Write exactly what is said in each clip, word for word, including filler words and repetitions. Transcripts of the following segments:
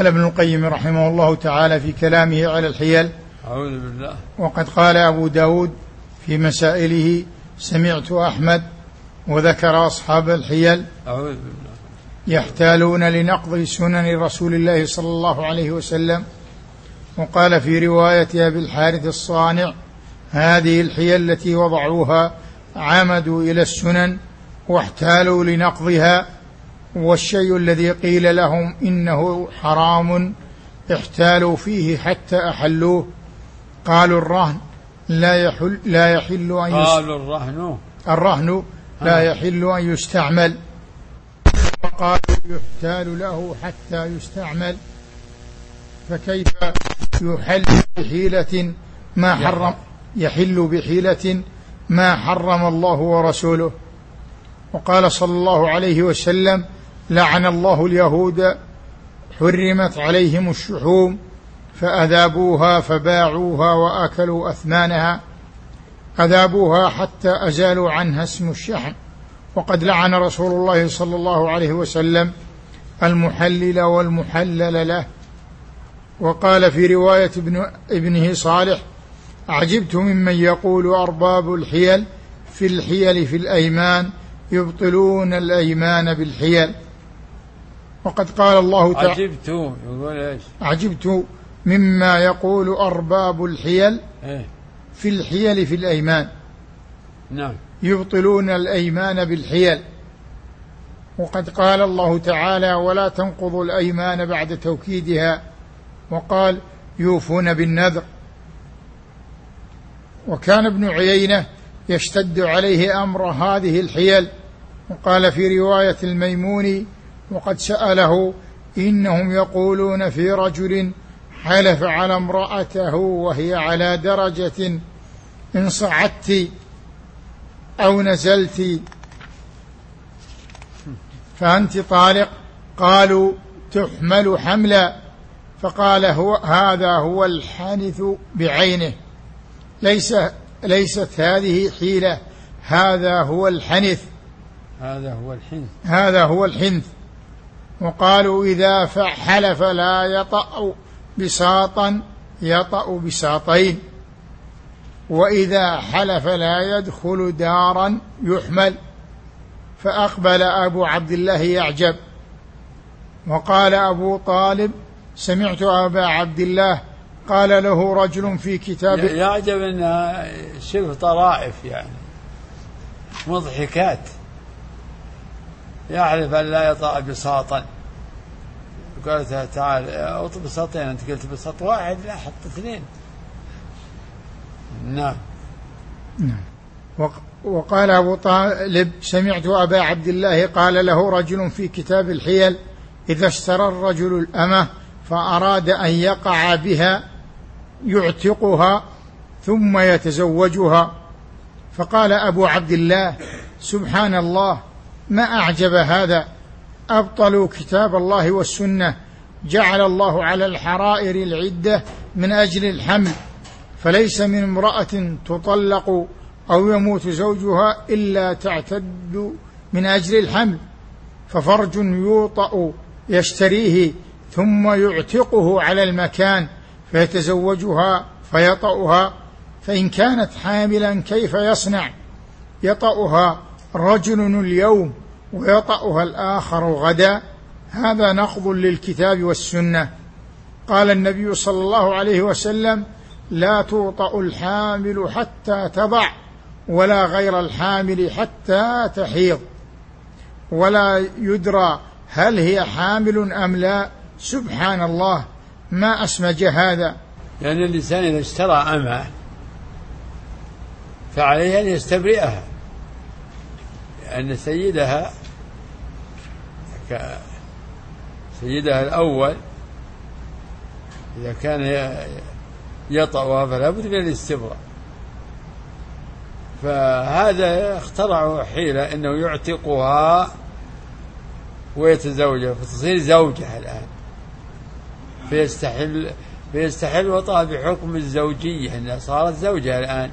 قال ابن القيم رحمه الله تعالى في كلامه على الحيل: أعوذ بالله. وقد قال أبو داود في مسائله: سمعت أحمد وذكر أصحاب الحيل أعوذ بالله يحتالون لنقض سنن رسول الله صلى الله عليه وسلم. وقال في رواية أبي الحارث الصانع: هذه الحيل التي وضعوها عمدوا إلى السنن واحتالوا لنقضها، والشيء الذي قيل لهم إنه حرام احتالوا فيه حتى أحلوه. قالوا الرهن لا يحل, لا يحل أن قالوا الرهن الرهن لا يحل أن يستعمل، وقالوا يحتال له حتى يستعمل، فكيف يحل بحيلة ما حرم يحل بحيلة ما حرم الله ورسوله. وقال صلى الله عليه وسلم: لعن الله اليهود حرمت عليهم الشحوم فأذابوها فباعوها وأكلوا أثمانها. أذابوها حتى أزالوا عنها اسم الشحم. وقد لعن رسول الله صلى الله عليه وسلم المحلل والمحلل له. وقال في رواية ابن ابنه صالح: عجبت ممن يقول أرباب الحيل في الحيل في الأيمان يبطلون الأيمان بالحيل. وقد قال الله تعالى: عجبت يقول إيش؟ عجبت مما يقول أرباب الحيل إيه؟ في الحيل في الأيمان. نعم. يبطلون الأيمان بالحيل. وقد قال الله تعالى: ولا تنقضوا الأيمان بعد توكيدها. وقال: يوفون بالنذر. وكان ابن عيينة يشتد عليه أمر هذه الحيل. وقال في رواية الميموني: وقد سأله: إنهم يقولون في رجل حلف على امرأته وهي على درجة إن صعدت أو نزلت فأنت طالق. قالوا: تحمل حملا. فقال: هو هذا هو الحنث بعينه، ليس ليست هذه حيلة، هذا هو الحنث. هذا هو الحنث هذا هو الحنث. وقالوا: إذا حلف لا يطأ بساطا يطأ بساطين، وإذا حلف لا يدخل دارا يحمل. فأقبل أبو عبد الله يعجب. وقال أبو طالب: سمعت أبا عبد الله قال له رجل في كتاب. يعجب أنها شبه طرائف يعني مضحكات. يعرف أن لا يطأ بساطا، قالت: تعال اطب بساطين، أنت قلت بساط واحد، لا حط اثنين. نعم. وقال أبو طالب: سمعت أبا عبد الله قال له رجل في كتاب الحيل: إذا اشترى الرجل الأمة فأراد أن يقع بها يعتقها ثم يتزوجها. فقال أبو عبد الله: سبحان الله، ما أعجب هذا، أبطلوا كتاب الله والسنة. جعل الله على الحرائر العدة من أجل الحمل، فليس من امرأة تطلق أو يموت زوجها إلا تعتد من أجل الحمل، ففرج يوطأ يشتريه ثم يعتقه على المكان فيتزوجها فيطأها. فإن كانت حاملا كيف يصنع؟ يطأها رجل اليوم ويطأها الآخر غدا، هذا نقض للكتاب والسنة. قال النبي صلى الله عليه وسلم: لا توطأ الحامل حتى تضع، ولا غير الحامل حتى تحيض، ولا يدرى هل هي حامل أم لا. سبحان الله، ما أسمج هذا. يعني الإنسان إذا اشترى أمة فعليه أن يستبرئها، لأن سيدها سيدها الأول إذا كان يطأها فلا بد من الاستبراء. فهذا اخترعوا حيلة أنه يعتقها ويتزوجها فتصير زوجها الآن، فيستحل فيستحل وطأ بحكم الزوجية أنها صارت زوجها الآن.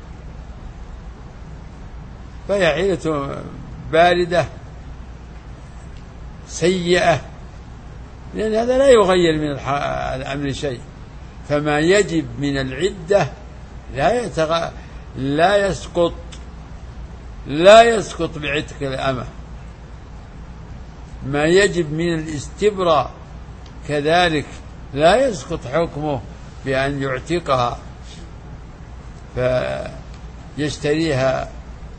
فهي حيلة باردة سيئة لأن هذا لا يغير من الأمر شيء. فما يجب من العدة لا يتغ... لا يسقط لا يسقط بعتق الأمة. ما يجب من الاستبراء كذلك لا يسقط حكمه بأن يعتقها فيشتريها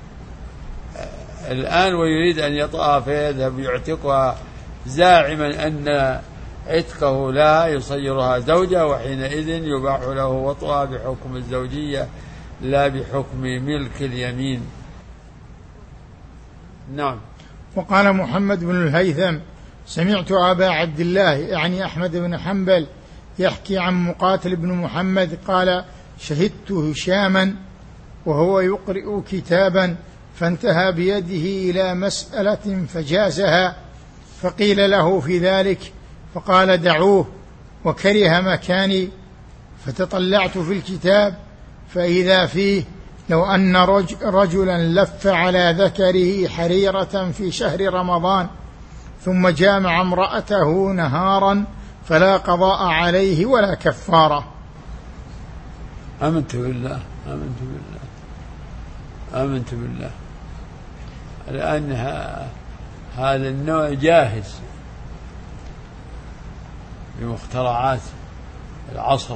الآن ويريد أن يطأها فيذهب يعتقها زاعما أن عتقه لا يصيرها زوجة، وحينئذ يباح له وطئها بحكم الزوجية لا بحكم ملك اليمين. نعم. وقال محمد بن الهيثم: سمعت أبا عبد الله يعني أحمد بن حنبل يحكي عن مقاتل بن محمد قال: شهدت هشاما وهو يقرئ كتابا فانتهى بيده إلى مسألة فجازها، فقيل له في ذلك فقال: دعوه، وكره مكاني، فتطلعت في الكتاب فإذا فيه: لو أن رجلا لف على ذكره حريرة في شهر رمضان ثم جامع امرأته نهارا فلا قضاء عليه ولا كفارة. آمنت بالله آمنت بالله آمنت بالله. الآن هذا النوع جاهز بمخترعات العصر.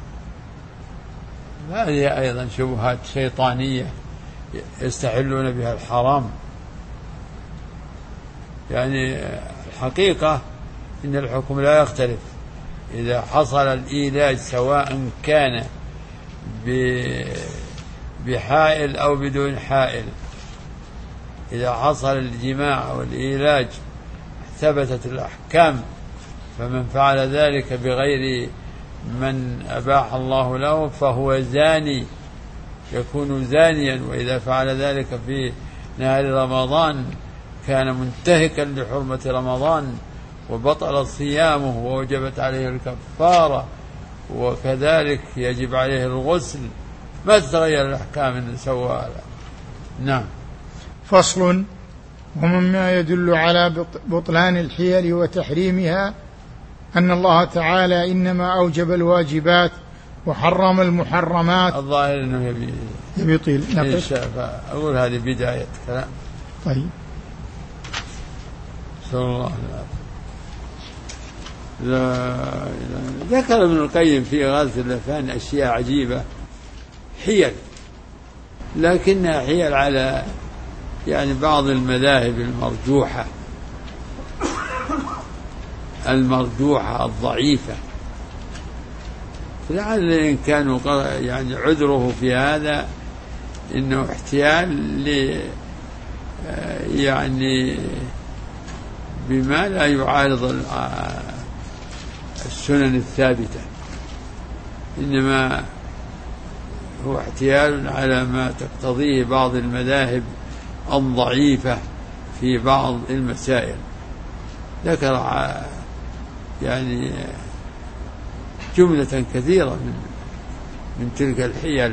هذه أيضا شبهات شيطانية يستحلون بها الحرام. يعني الحقيقة إن الحكم لا يختلف إذا حصل الإيلاج سواء كان بحائل أو بدون حائل. إذا حصل الجماع والإيلاج ثبتت الأحكام، فمن فعل ذلك بغير من أباح الله له فهو زاني، يكون زانيا. وإذا فعل ذلك في نهار رمضان كان منتهكا لحرمة رمضان وبطل صيامه ووجبت عليه الكفارة، وكذلك يجب عليه الغسل. ما تتغير الأحكام إن سوى هذا. نعم. فصل. ومما يدل على بطلان الحيل وتحريمها أن الله تعالى إنما أوجب الواجبات وحرم المحرمات. الظاهر أنه يبي يبي طيل نقل. أقول هذه بداية كلام. طيب. صلى الله عليه وسلم. لا لا. ذكر ابن القيم في غاث اللفان أشياء عجيبة، حيل، لكنها حيل على يعني بعض المذاهب المرجوحة المرجوحة الضعيفة. فلعل إن كانوا يعني عذره في هذا إنه احتيال ل يعني بما لا يعارض السنن الثابتة، إنما هو احتيال على ما تقتضيه بعض المذاهب الضعيفة في بعض المسائل. ذكر يعني جملة كثيرة من من تلك الحيل.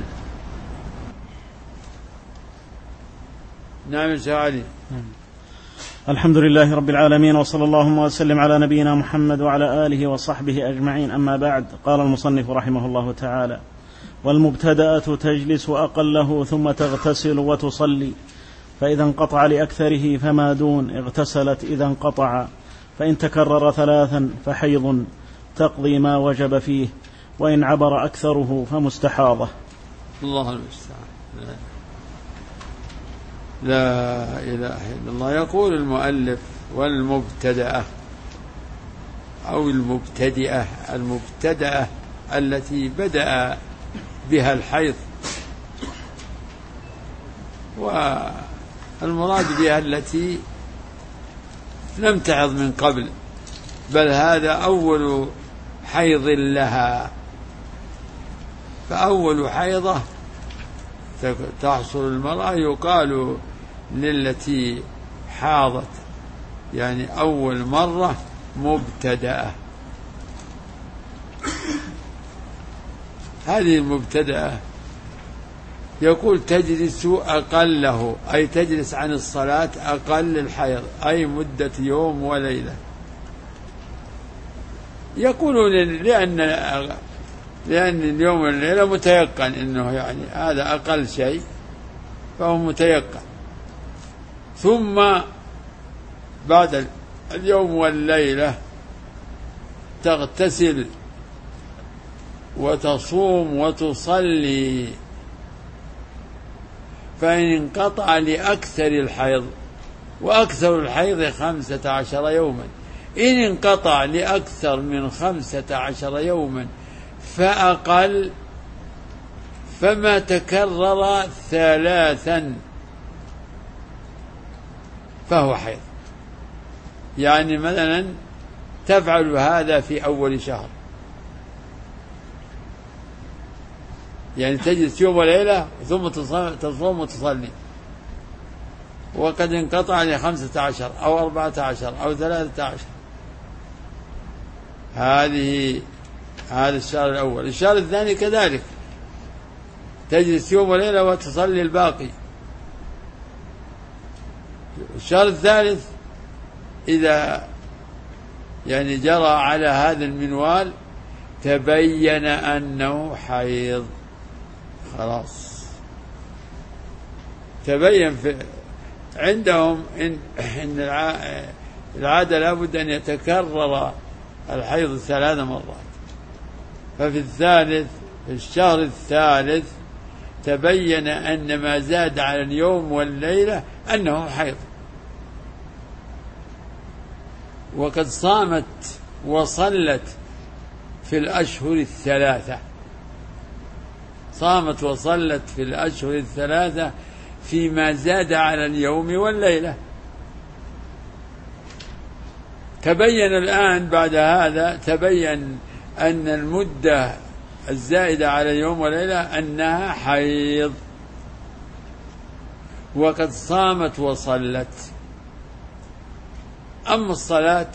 نعم يا علي. الحمد لله رب العالمين، وصلى اللهم وسلم على نبينا محمد وعلى آله وصحبه أجمعين. أما بعد، قال المصنف رحمه الله تعالى: والمبتدأة تجلس أقله ثم تغتسل وتصلي، فإذا انقطع لأكثره فما دون اغتسلت إذا انقطع، فإن تكرر ثلاثا فحيض تقضي ما وجب فيه، وإن عبر أكثره فمستحاضة. الله المستعان. لا إله إلا الله. يقول المؤلف: والمبتدأة أو المبتدئة، المبتدأة التي بدأ بها الحيض، والمراد بها التي لم تحض من قبل، بل هذا أول حيض لها. فأول حيضة تحصل المرأة يقال للتي حاضت يعني أول مرة مبتدأة. هذه المبتدأة يقول تجلس أقله، أي تجلس عن الصلاة أقل الحيض، أي مدة يوم وليلة. يقولون لأن لأن اليوم والليلة متيقن أنه يعني هذا أقل شيء، فهو متيقن. ثم بعد اليوم والليلة تغتسل وتصوم وتصلي، فإن انقطع لأكثر الحيض، وأكثر الحيض خمسة عشر يوما، إن انقطع لأكثر من خمسة عشر يوما فأقل، فما تكرر ثلاثا فهو حيض. يعني مثلا تفعل هذا في أول شهر، يعني تجلس يوم وليلة ثم تصوم وتصلي، وقد انقطع لخمسة عشر أو أربعة عشر أو ثلاثة عشر، هذه هذا الشهر الأول. الشهر الثاني كذلك تجلس يوم وليلة وتصلي الباقي. الشهر الثالث إذا يعني جرى على هذا المنوال تبين أنه حيض، خلاص تبين. في عندهم إن, إن العادة لابد أن يتكرر الحيض ثلاث مرات، ففي الثالث في الشهر الثالث تبين أن ما زاد على اليوم والليلة أنه حيض، وقد صامت وصلت في الأشهر الثلاثة، صامت وصلت في الأشهر الثلاثة فيما زاد على اليوم والليلة. تبين الآن بعد هذا تبين أن المدة الزائدة على اليوم والليلة أنها حيض، وقد صامت وصلت. أما الصلاة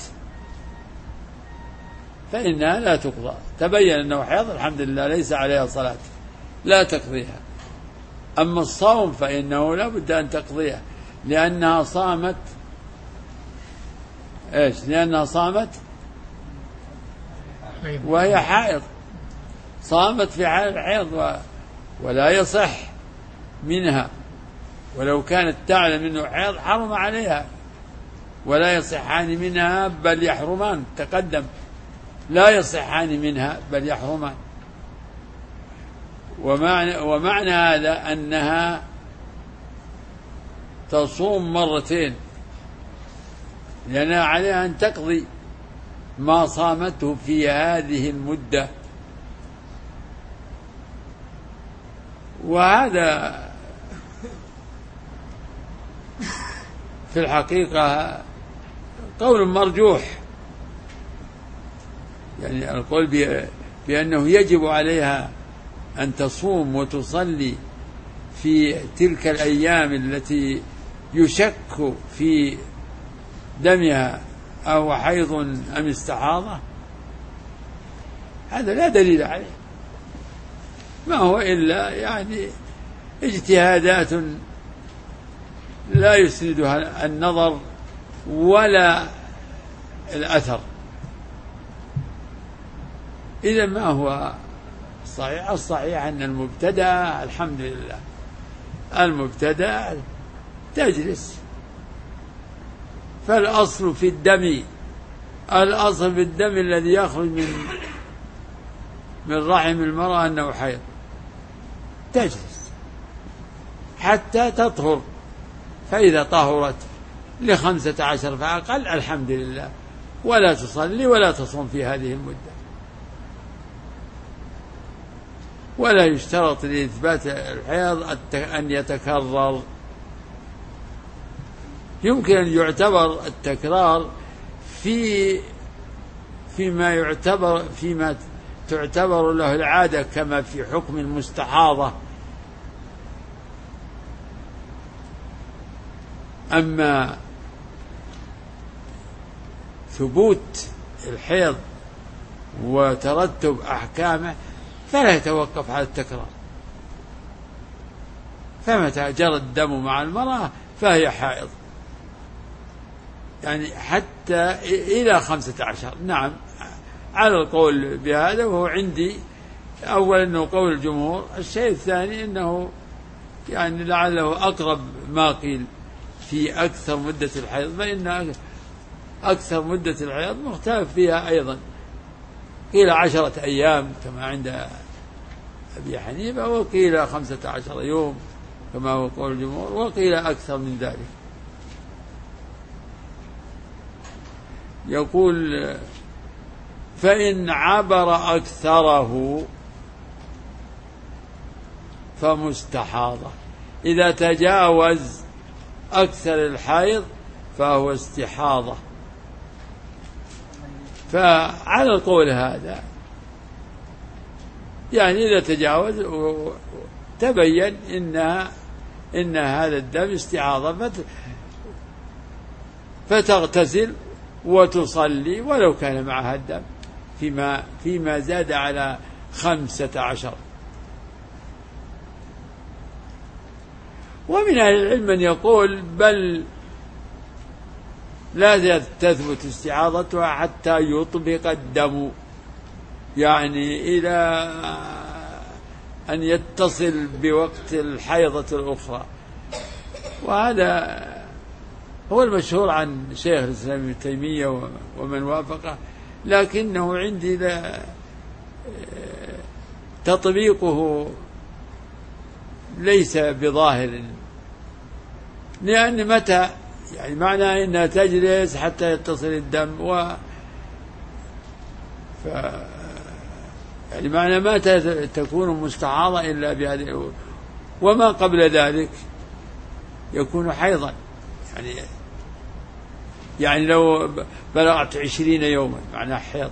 فإنها لا تقضى، تبين أنه حيض الحمد لله ليس عليها صلاة لا تقضيها. أما الصوم فإنه لا بد أن تقضيها، لأنها صامت إيش؟ لأنها صامت وهي حائض، صامت في حال الحيض ولا يصح منها، ولو كانت تعلم أنه حيض حرم عليها، ولا يصحان منها بل يحرمان، تقدم لا يصحان منها بل يحرمان. ومعنى, ومعنى هذا أنها تصوم مرتين، لأنها عليها أن تقضي ما صامته في هذه المدة. وهذا في الحقيقة قول مرجوح، يعني القول بأنه يجب عليها أن تصوم وتصلي في تلك الأيام التي يشك في دمها أو حيض أم استحاضة، هذا لا دليل عليه، ما هو إلا يعني اجتهادات لا يسندها النظر ولا الأثر. إذا ما هو الصحيح؟ الصحيح أن المبتدأ الحمد لله المبتدأ تجلس، فالأصل في الدم الأصل في الدم الذي يخرج من من رحم المرأة أنه حيض، تجلس حتى تطهر، فإذا طهرت لخمسة عشر فأقل الحمد لله، ولا تصلي ولا تصوم في هذه المدة. ولا يشترط لإثبات الحيض أن يتكرر، يمكن أن يعتبر التكرار في فيما يعتبر فيما تعتبر له العادة، كما في حكم المستحاضة. أما ثبوت الحيض وترتب أحكامه فلا يتوقف على التكرار، فمتى جرى الدم مع المرأة فهي حائض، يعني حتى إلى خمسة عشر. نعم على القول بهذا، وهو عندي أولا أنه قول الجمهور. الشيء الثاني أنه يعني لعله أقرب ما قيل في أكثر مدة الحيض، فإن أكثر مدة الحيض مختلف فيها أيضا، قيل عشرة أيام كما عند أبي حنيفة، وقيل خمسة عشر يوم كما هو قول الجمهور، وقيل أكثر من ذلك. يقول فإن عبر أكثره فمستحاضة، إذا تجاوز أكثر الحيض فهو استحاضة. فعلى القول هذا يعني إذا تجاوز تبين إنها إن هذا الدم استحاضة فتغتسل وتصلي ولو كان معها الدم فيما فيما زاد على خمسة عشر. ومن أهل العلم من يقول بل لا تثبت استحاضتها حتى يطبق الدم، يعني إلى أن يتصل بوقت الحيضة الأخرى. وهذا هو المشهور عن شيخ الإسلام ابن تيمية ومن وافقه، لكنه عندي لا تطبيقه ليس بظاهر، لأن متى يعني معنى أنها تجلس حتى يتصل الدم، و ف يعني معنى ما تكون مستحاضة إلا بهذه، وما قبل ذلك يكون حيضا. يعني يعني لو بلغت عشرين يوما معناه حيض،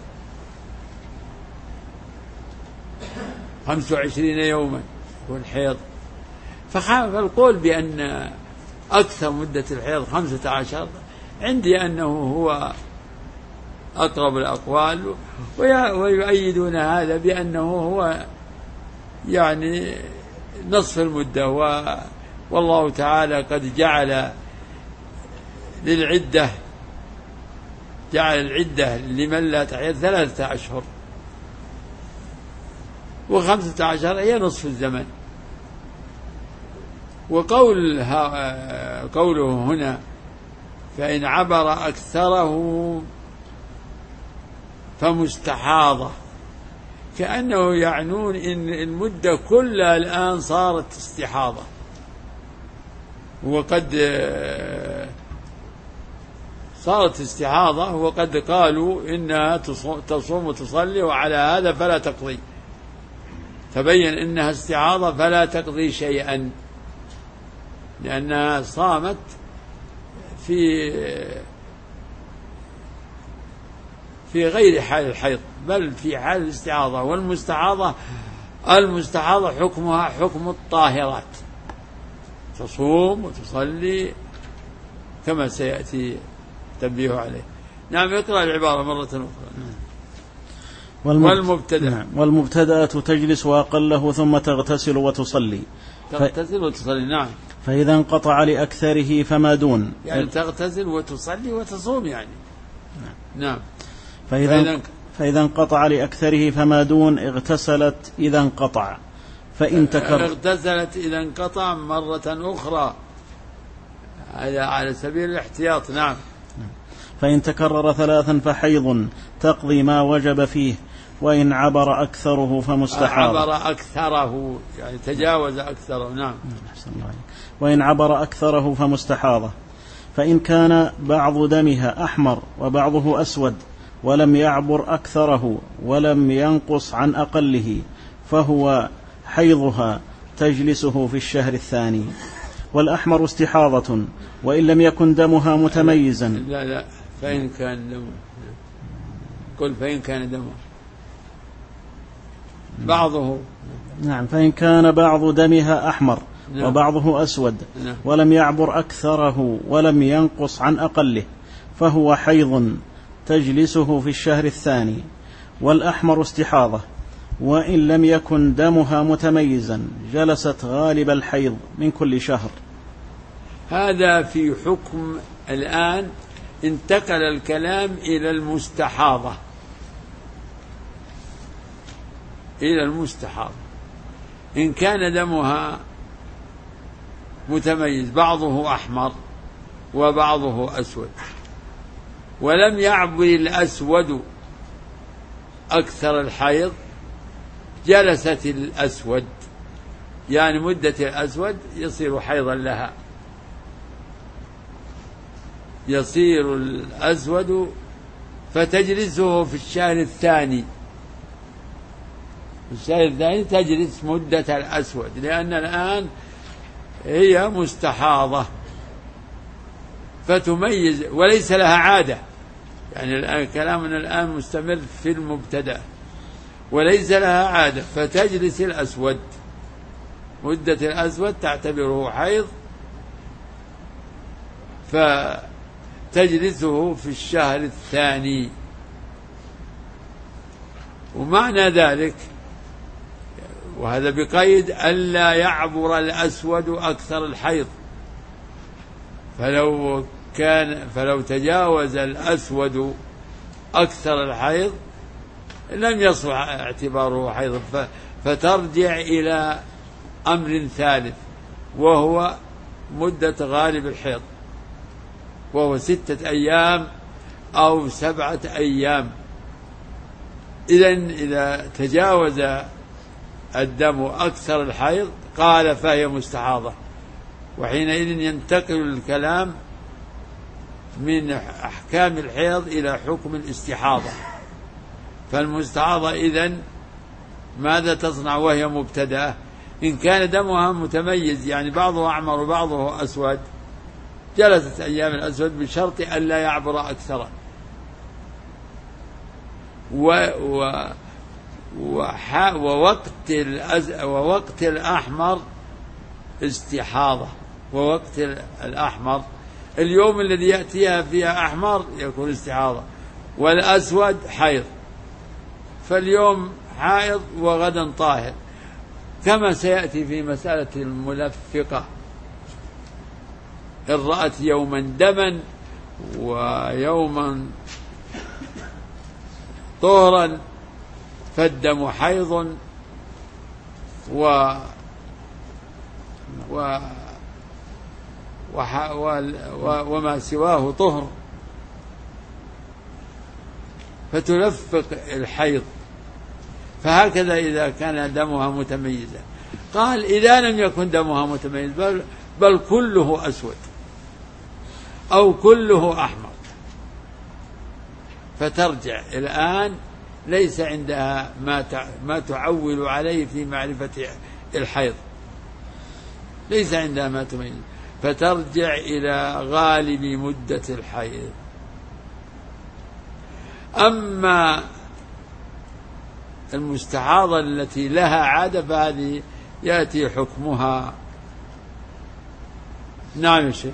خمس وعشرين يوما يكون حيض. فالقول بأن أكثر مدة الحيض خمسة عشر عندي أنه هو أقرب الأقوال، ويؤيدون هذا بأنه هو يعني نصف المدة، والله تعالى قد جعل للعدة جعل العدة لمن لا تحيض ثلاثة أشهر، وخمسة عشر هي نصف الزمن. وقول قوله هنا فإن عبر أكثره فمستحاضة، كأنه يعنون إن المدة كلها الآن صارت استحاضة، وقد صارت استحاضة، وقد قالوا إنها تصوم وتصلي وعلى هذا فلا تقضي، تبين إنها استحاضة فلا تقضي شيئا، لأنها صامت في في غير حال الحيض بل في حال الاستعاضة. والمستعاضة المستعاضة حكمها حكم الطاهرات، تصوم وتصلي كما سيأتي تنبيه عليه. نعم، اقرأ العبارة مرة أخرى. والمبتدأ نعم. والمبتدأة تجلس وأقله ثم تغتسل وتصلي تغتسل وتصلي نعم. فإذا انقطع لأكثره فما دون، يعني تغتسل وتصلي وتصوم يعني نعم. فإذا, فإذا انقطع لأكثره فما دون اغتسلت إذا انقطع، فإن تكرر اغتسلت إذا انقطع مرة أخرى، هذا على سبيل الاحتياط نعم. فإن تكرر ثلاثا فحيض تقضي ما وجب فيه، وإن عبر أكثره فمستحاضة. عبر أكثره يعني تجاوز أكثره نعم. وإن عبر أكثره فمستحاضة. فإن كان بعض دمها أحمر وبعضه أسود ولم يعبر أكثره ولم ينقص عن أقله فهو حيضها تجلسه في الشهر الثاني. والأحمر استحاضة وإن لم يكن دمها متميزا. لا لا فإن كان دمه قل فإن كان دمه بعضه نعم. فإن كان بعض دمها أحمر نعم. وبعضه أسود نعم. ولم يعبر أكثره ولم ينقص عن أقله فهو حيض تجلسه في الشهر الثاني. والأحمر استحاضة وإن لم يكن دمها متميزا جلست غالب الحيض من كل شهر. هذا في حكم. الآن انتقل الكلام إلى المستحاضة. إلى المستحاضة إن كان دمها متميز بعضه أحمر وبعضه أسود ولم يعبر الأسود أكثر الحيض جلست الأسود، يعني مدة الأسود يصير حيضا لها، يصير الأسود فتجلسه في الشهر الثاني، في الشهر الثاني تجلس مدة الأسود، لأن الآن هي مستحاضة فتميز وليس لها عادة، يعني الآن كلامنا الآن مستمر في المبتدأ، وليس لها عادة فتجلس الأسود، مدة الأسود تعتبره حيض فتجلسه في الشهر الثاني. ومعنى ذلك، وهذا بقيد ألا يعبر الأسود أكثر الحيض، فلو كان فلو تجاوز الأسود أكثر الحيض لم يصح اعتباره حيض، فترجع إلى أمر ثالث وهو مدة غالب الحيض، وهو ستة أيام أو سبعة أيام. إذن إذا تجاوز الدم أكثر الحيض قال فهي مستحاضة، وحينئذ ينتقل الكلام من أحكام الحيض إلى حكم الاستحاضة. فالمستحاضة إذن ماذا تصنع وهي مبتدأة؟ إن كان دمها متميز يعني بعضه أحمر وبعضه أسود جلست أيام الأسود بشرط ألا يعبر أكثر، و و وح ووقت الأز ووقت الأحمر استحاضة، ووقت الأحمر اليوم الذي يأتيها فيها أحمر يكون استحاضة، والأسود حيض، فاليوم حائض وغدا طاهر، كما سيأتي في مسألة الملفقة، إن رأت يوما دما ويوما طهرا فالدم حيض و و وح... و... و... وما سواه طهر فتلفق الحيض. فهكذا إذا كان دمها متميزا. قال إذا لم يكن دمها متميز بل, بل كله أسود أو كله أحمر فترجع الآن ليس عندها ما ما تعول عليه في معرفة الحيض، ليس عندها ما تميز، فترجع إلى غالب مدة الحيض. أما المستحاضة التي لها عادة فهذه يأتي حكمها. نعم يا شيخ.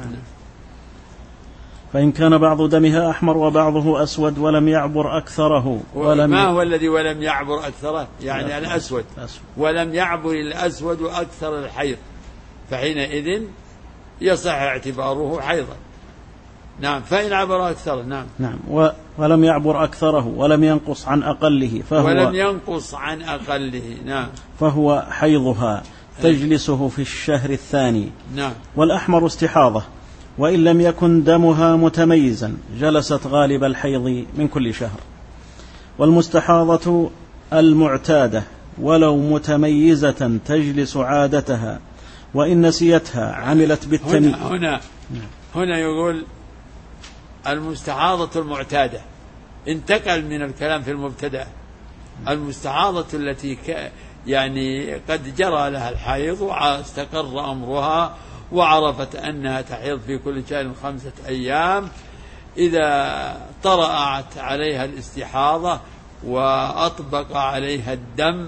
فإن كان بعض دمها أحمر وبعضه أسود ولم يعبر أكثره ولم ما هو الذي ولم يعبر أكثره؟ يعني الأسود أسود. ولم يعبر الأسود أكثر الحيض فحينئذ يصح اعتباره حيضا. نعم. فإن عبر أكثر. نعم نعم و... ولم يعبر أكثره ولم ينقص عن أقله فهو ولم ينقص عن أقله. نعم. فهو حيضها تجلسه في الشهر الثاني. نعم. والأحمر استحاضة، وإن لم يكن دمها متميزا جلست غالب الحيض من كل شهر. والمستحاضة المعتادة ولو متميزة تجلس عادتها، وإن نسيتها عملت بالتمييز. هنا, هنا, هنا يقول المستحاضة المعتادة، انتقل من الكلام في المبتدأ. المستحاضة التي ك يعني قد جرى لها الحيض واستقر أمرها وعرفت أنها تحيض في كل شهر خمسة أيام، إذا طرأت عليها الاستحاضة وأطبق عليها الدم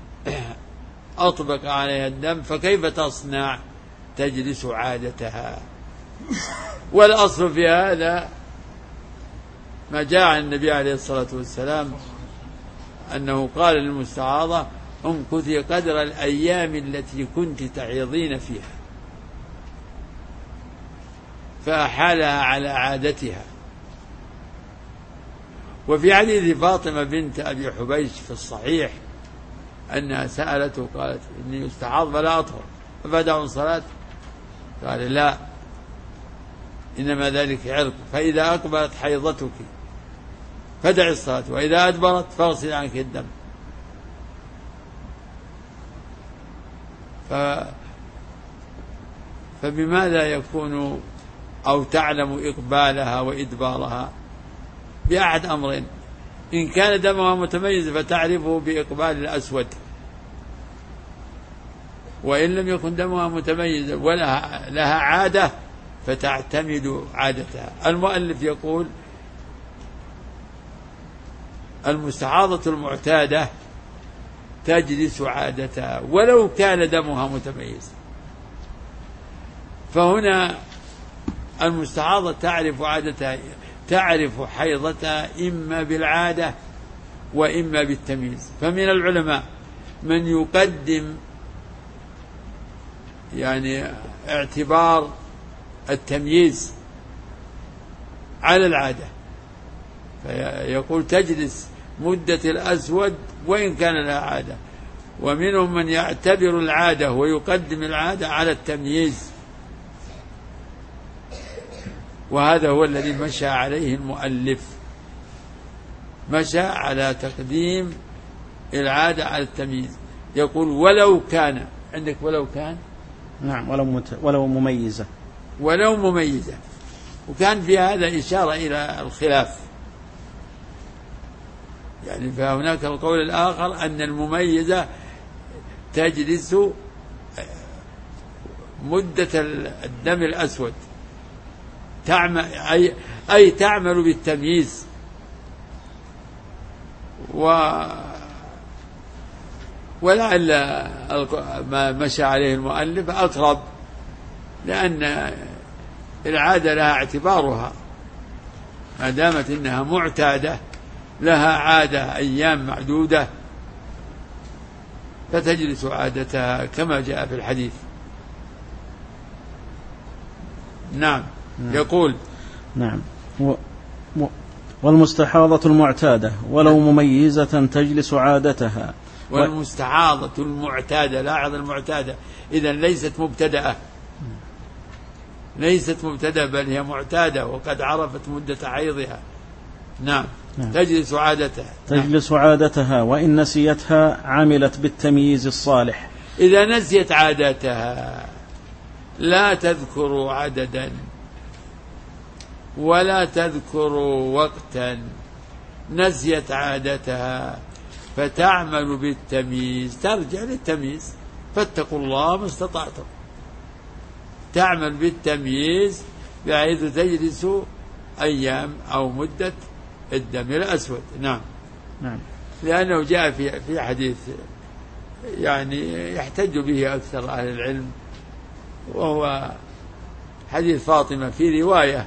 أطبق عليها الدم فكيف تصنع؟ تجلس عادتها. والأصل في هذا ما جاء عن النبي عليه الصلاة والسلام أنه قال للمستحاضة امكثي قدر الأيام التي كنت تحيضين فيها، فأحالها على عادتها. وفي حديث فاطمة بنت أبي حبيش في الصحيح أنها سألته قالت إني استحاض فلا أطهر فبدأ من صلاة، قال لا إنما ذلك عرق، فإذا أقبلت حيضتك فدع الصلاة، وإذا أدبرت فاغسل عنك الدم. ف... فبماذا يكون أو تعلم إقبالها وإدبارها؟ بأحد أمرين: إن كان دمها متميز فتعرفه بإقبال الأسود، وإن لم يكن دمها متميز ولها لها عادة فتعتمد عادتها. المؤلف يقول: المستحاضة المعتادة تجلس عادتها ولو كان دمها متميز. فهنا المستحاضة تعرف عادتها، تعرف حيضتها إما بالعادة وإما بالتمييز. فمن العلماء من يقدم يعني اعتبار التمييز على العادة، فيقول تجلس مدة الأسود وإن كان لها عادة، ومنهم من يعتبر العادة ويقدم العادة على التمييز، وهذا هو الذي مشى عليه المؤلف، مشى على تقديم العادة على التمييز. يقول ولو كان عندك ولو كان نعم ولو مت... ولو مميزة ولو مميزة، وكان في هذا إشارة إلى الخلاف، يعني فهناك القول الآخر أن المميزة تجلس مدة الدم الأسود، تعمل أي, أي تعمل بالتمييز، و ولعل ما مشى عليه المؤلف أقرب، لأن العادة لها اعتبارها، ما دامت إنها معتادة لها عادة أيام معدودة فتجلس عادتها كما جاء في الحديث. نعم. نعم. يقول نعم و... و... والمستحاضة المعتادة ولو مميزة تجلس عادتها. والمستحاضة المعتادة، لاحظ المعتادة إذن ليست مبتدأة، ليست مبتدأة بل هي معتادة وقد عرفت مدة حيضها. نعم. نعم. تجلس عادتها تجلس عادتها وإن نسيتها عملت بالتمييز الصالح. إذا نسيت عادتها لا تذكر عددا ولا تذكر وقتا، نسيت عادتها فتعمل بالتمييز، ترجع للتمييز، فاتقوا الله ما استطعتم، تعمل بالتمييز بحيث تجلس أيام أو مدة الدم الأسود. نعم. نعم. لأنه جاء في في حديث يعني يحتج به أكثر أهل العلم، وهو حديث فاطمة في رواية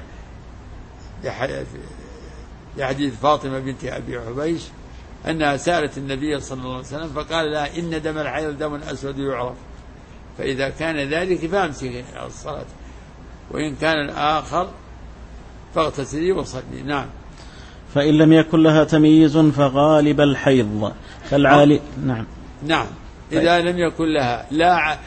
لحديث فاطمة بنت أبي حبيش أنها سألت النبي صلى الله عليه وسلم فقال لها إن دم الحيض دم أسود يعرف، فإذا كان ذلك فامسكي الصلاة، وإن كان الآخر فاغتسلي وصلي. نعم. فإن لم يكن لها تمييز فغالب الحيض كالعالي. نعم. نعم. إذا لم يكن لها لا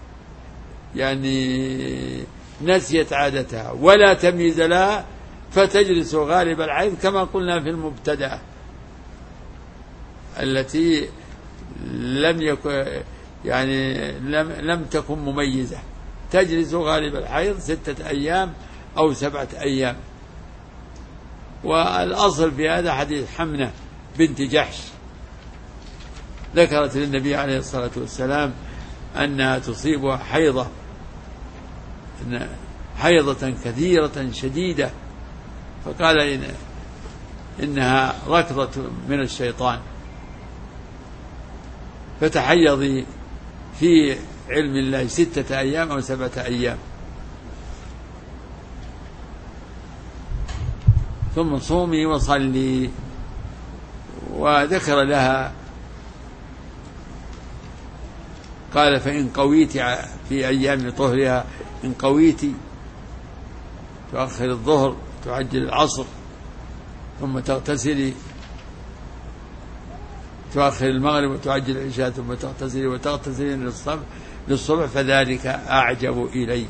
يعني نسيت عادتها ولا تمييز لها فتجلس غالب الحيض كما قلنا في المبتدأة التي لم يكن يعني لم لم تكن مميزة، تجلس غالب الحيض ستة أيام أو سبعة أيام. والأصل في هذا حديث حمنة بنت جحش ذكرت للنبي عليه الصلاة والسلام أنها تصيبها حيضة، إن حيضة كثيرة شديدة، فقال إن إنها ركضة من الشيطان، فتحيضي في علم الله ستة أيام أو سبعة أيام ثم صومي وصلي. وذكر لها قال فإن قويت في أيام طهرها، إن قويت تؤخر الظهر تعجل العصر ثم تغتسلي تؤخر المغرب وتعجل العشاء ثم تغتسلين وتغتسلين للصبح للصبح فذلك أعجب إلي.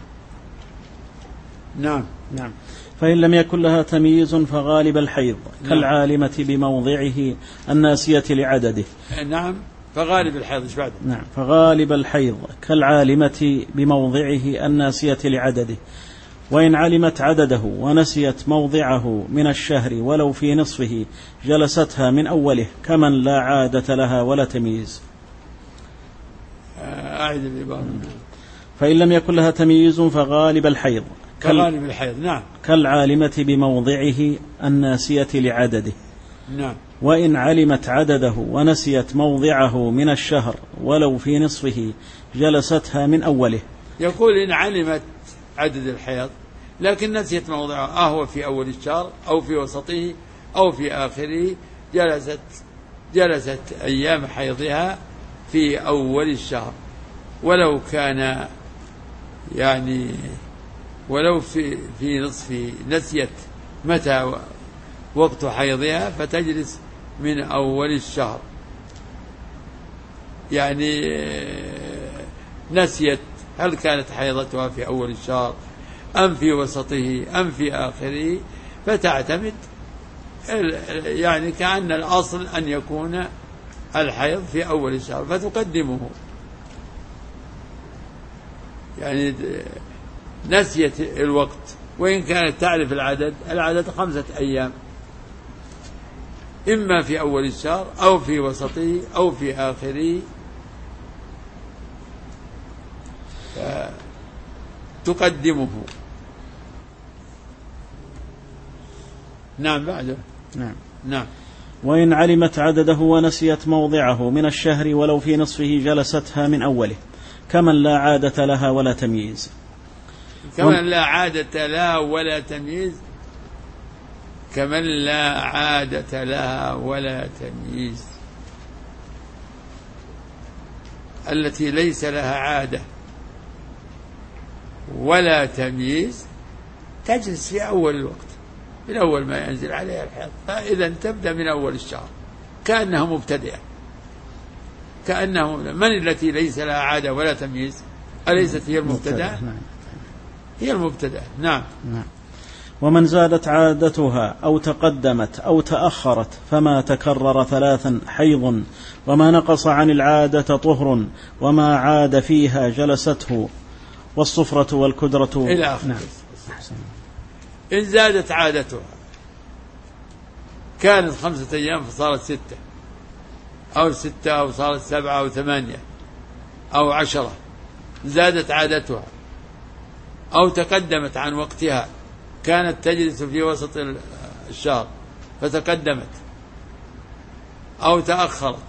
نعم. نعم. فإن لم يكن لها تمييز فغالب الحيض كالعالمة بموضعه الناسية لعدده. نعم. فغالب الحيض إيش بعد؟ نعم. فغالب الحيض كالعالمة بموضعه الناسية لعدده، وإن علمت عدده ونسيت موضعه من الشهر ولو في نصفه جلستها من أوله كمن لا عادة لها ولا تمييز. أعيد العبارة. فإن لم يكن لها تمييز فغالب الحيض كغالب الحيض. نعم. كالعالمة بموضعه الناسية لعدده. نعم. وإن علمت عدده ونسيت موضعه من الشهر ولو في نصفه جلستها من أوله. يقول إن علمت عدد الحيض لكن نسيت موضعه، أهو في أول الشهر أو في وسطه أو في آخره، جلست جلست أيام حيضها في أول الشهر، ولو كان يعني ولو في في نصفه نسيت متى وقت حيضها فتجلس من أول الشهر. يعني نسيت هل كانت حيضتها في أول الشهر أم في وسطه أم في آخره، فتعتمد يعني كأن الأصل أن يكون الحيض في أول الشهر فتقدمه. يعني نسيت الوقت وإن كانت تعرف العدد، العدد خمسة أيام إما في أول الشهر أو في وسطه أو في آخره، تقدمه. نعم. بعده. نعم. نعم. وإن علمت عدده ونسيت موضعه من الشهر ولو في نصفه جلستها من أوله كمن لا عادة لها ولا تمييز. كمن لا عادة لها ولا تمييز. كمن لا عادة لها ولا تمييز، التي ليس لها عادة ولا تمييز تجلس في أول الوقت من أول ما ينزل عليها الحيض، فإذا تبدأ من أول الشهر كأنها مبتدئة. كأنه من التي ليس لها عادة ولا تمييز؟ أليست هي المبتدأ؟ هي المبتدأ. نعم. نعم. ومن زادت عادتها أو تقدمت أو تأخرت فما تكرر ثلاثا حيض، وما نقص عن العادة طهر، وما عاد فيها جلسته، والصفرة والكدرة إلى آخره. نعم. إن زادت عادتها كانت خمسة أيام فصارت ستة، أو ستة أو صارت سبعة أو ثمانية أو عشرة، زادت عادتها أو تقدمت عن وقتها، كانت تجلس في وسط الشهر فتقدمت أو تأخرت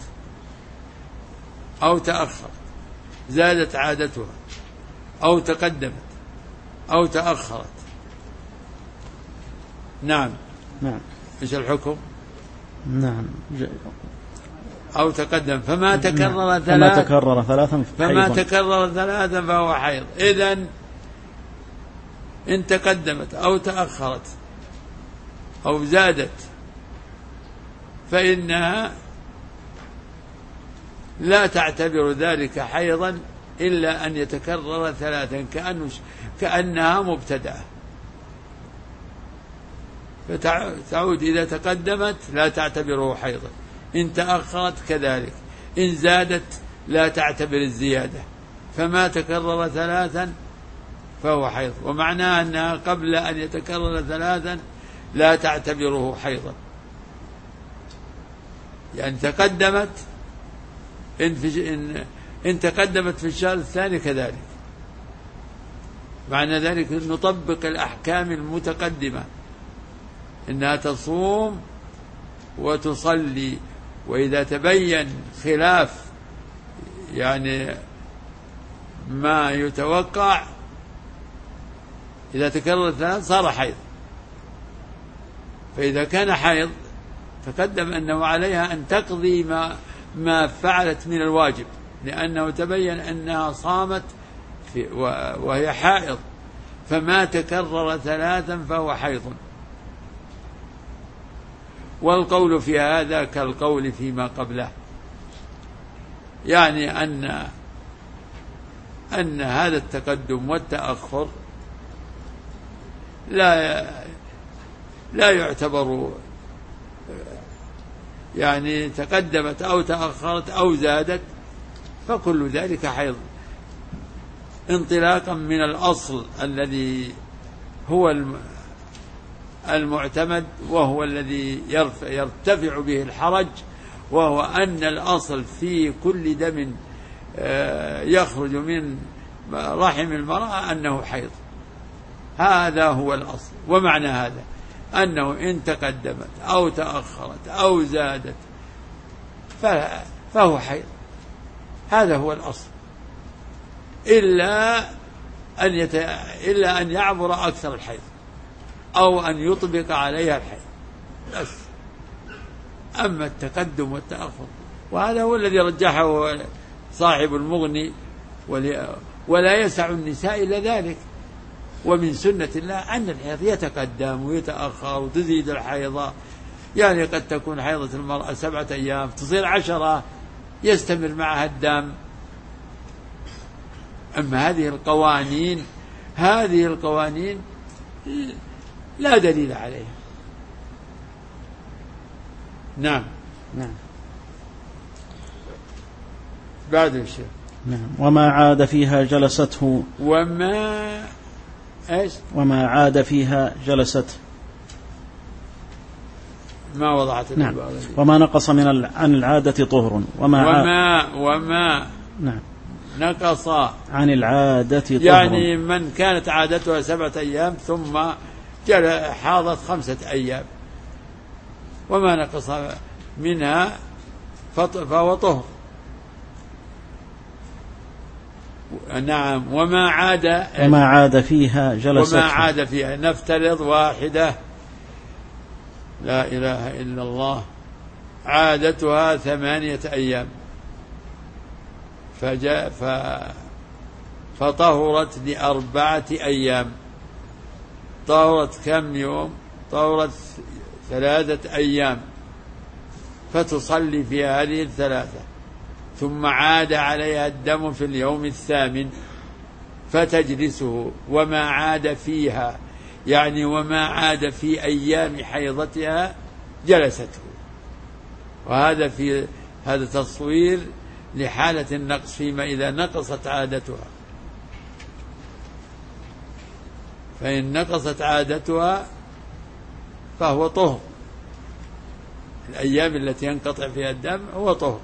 أو تأخرت، زادت عادتها أو تقدمت أو تأخرت. نعم. نعم. إيش الحكم؟ نعم. أو تقدم فما تكرر نعم. ثلاثا فما تكرر ثلاثا فما تكرر ثلاثا فهو حيض. إذن إن تقدمت أو تأخرت أو زادت فإنها لا تعتبر ذلك حيضا إلا أن يتكرر ثلاثا كأنه كأنها مبتدأة، فتعود إذا تقدمت لا تعتبره حيضا، إن تأخرت كذلك، إن زادت لا تعتبر الزيادة، فما تكرر ثلاثا فهو حيض. ومعناه أنها قبل أن يتكرر ثلاثا لا تعتبره حيضا، يعني تقدمت إن, في إن, إن تقدمت في الشهر الثاني كذلك. معنى ذلك نطبق الأحكام المتقدمة، إنها تصوم وتصلي، وإذا تبين خلاف يعني ما يتوقع إذا تكرر الثلاث صار حيض. فإذا كان حيض تقدم أنه عليها أن تقضي ما ما فعلت من الواجب، لأنه تبين أنها صامت في وهي حائض، فما تكرر ثلاثا فهو حيض. والقول في هذا كالقول فيما قبله، يعني أن أن هذا التقدم والتأخر لا لا يعتبر، يعني تقدمت أو تأخرت أو زادت فكل ذلك حيض، انطلاقا من الأصل الذي هو المعتمد وهو الذي يرتفع به الحرج، وهو أن الأصل في كل دم يخرج من رحم المرأة أنه حيض. هذا هو الأصل، ومعنى هذا أنه إن تقدمت أو تأخرت أو زادت فهو حيض، هذا هو الأصل، إلا أن يت... إلا أن يعبر أكثر الحيض أو أن يطبق عليها الحيض بس. أما التقدم والتأخر وهذا هو الذي رجحه صاحب المغني، ولا يسع النساء إلا ذلك. ومن سنة الله أن الحيض يتقدم ويتأخر وتزيد الحيضة، يعني قد تكون حيضة المرأة سبعة أيام تصير عشرة يستمر معها الدم. أما هذه القوانين هذه القوانين لا دليل عليها. نعم نعم. بعد الشيء نعم. وما عاد فيها جلسته وما إيش وما عاد فيها جلسته ما وضعت نعم. وما نقص من عن العادة طهر وما وما وما نعم نقص عن العادة طهر، يعني من كانت عادتها سبعة أيام ثم حاضت خمسة أيام وما نقص منها فهو طهر. نعم. وما عاد وما عاد فيها جلسته وما عاد فيها نفترض واحدة لا إله إلا الله عادتها ثمانية أيام فجاء ف... فطهرت لأربعة أيام، طهرت كم يوم؟ طهرت ثلاثة أيام، فتصلي في هذه الثلاثة، ثم عاد عليها الدم في اليوم الثامن فتجلسه. وما عاد فيها يعني وما عاد في أيام حيضتها جلسته. وهذا في هذا تصوير لحالة النقص فيما إذا نقصت عادتها. فإن نقصت عادتها فهو طهر، الأيام التي ينقطع فيها الدم هو طهر.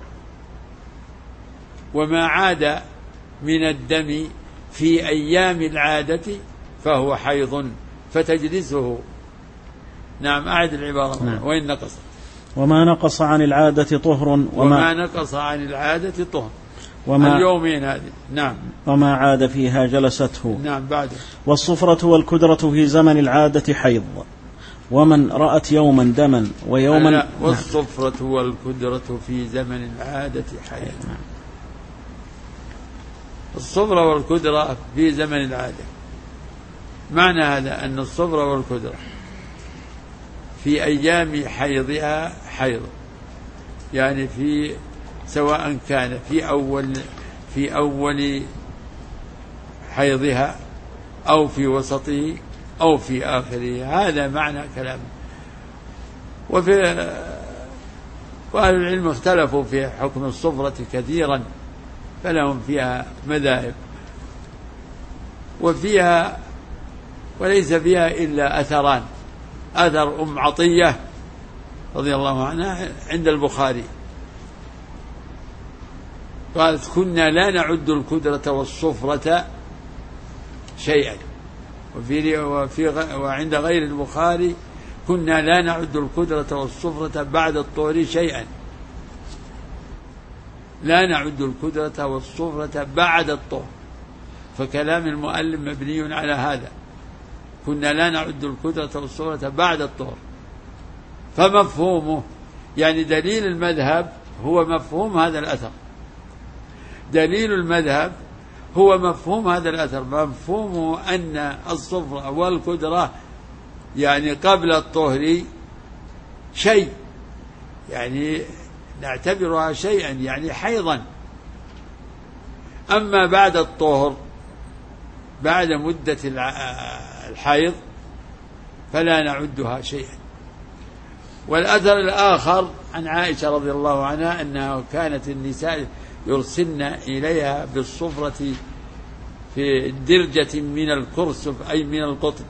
وما عاد من الدم في أيام العادة فهو حيض فتجلسه. نعم. أعد العبارة. نعم. وإن نقص وما نقص عن العادة طهر وما, وما نقص عن العادة طهر وما اليومين هذه. نعم. وما عاد فيها جلسته. نعم. بعد والصفرة والكدرة في زمن العادة حيض، ومن رأت يوما دما ويوما لا. والصفرة والكدرة في زمن العادة حيض. نعم. الصفرة والكدرة في زمن العادة، معنى هذا أن الصفرة والكدرة في أيام حيضها حيض، يعني في سواء كان في أول في أول حيضها أو في وسطه أو في آخره. هذا معنى كلامه. وفي وأهل العلم اختلفوا في حكم الصفرة كثيرا، فلهم فيها مذاهب، وفيها وليس فيها إلا أثران. أثر أم عطية رضي الله عنها عند البخاري قالت: كنا لا نعد الكدرة والصفرة شيئا. وفي وفي وعند غير البخاري: كنا لا نعد الكدرة والصفرة بعد الطهر شيئا. لا نعد الكدرة والصفرة بعد الطهر، فكلام المؤلف مبني على هذا: كنا لا نعد الكدرة والصفرة بعد الطهر. فمفهومه يعني دليل المذهب هو مفهوم هذا الأثر. دليل المذهب هو مفهوم هذا الأثر، مفهومه أن الصفرة والكدرة يعني قبل الطهر شيء يعني نعتبرها شيئا يعني حيضا. أما بعد الطهر بعد مدة الحيض فلا نعدها شيئا. والأثر الآخر عن عائشة رضي الله عنها أنها كانت النساء يرسلن إليها بالصفرة في درجة من الكرسف أي من القطن،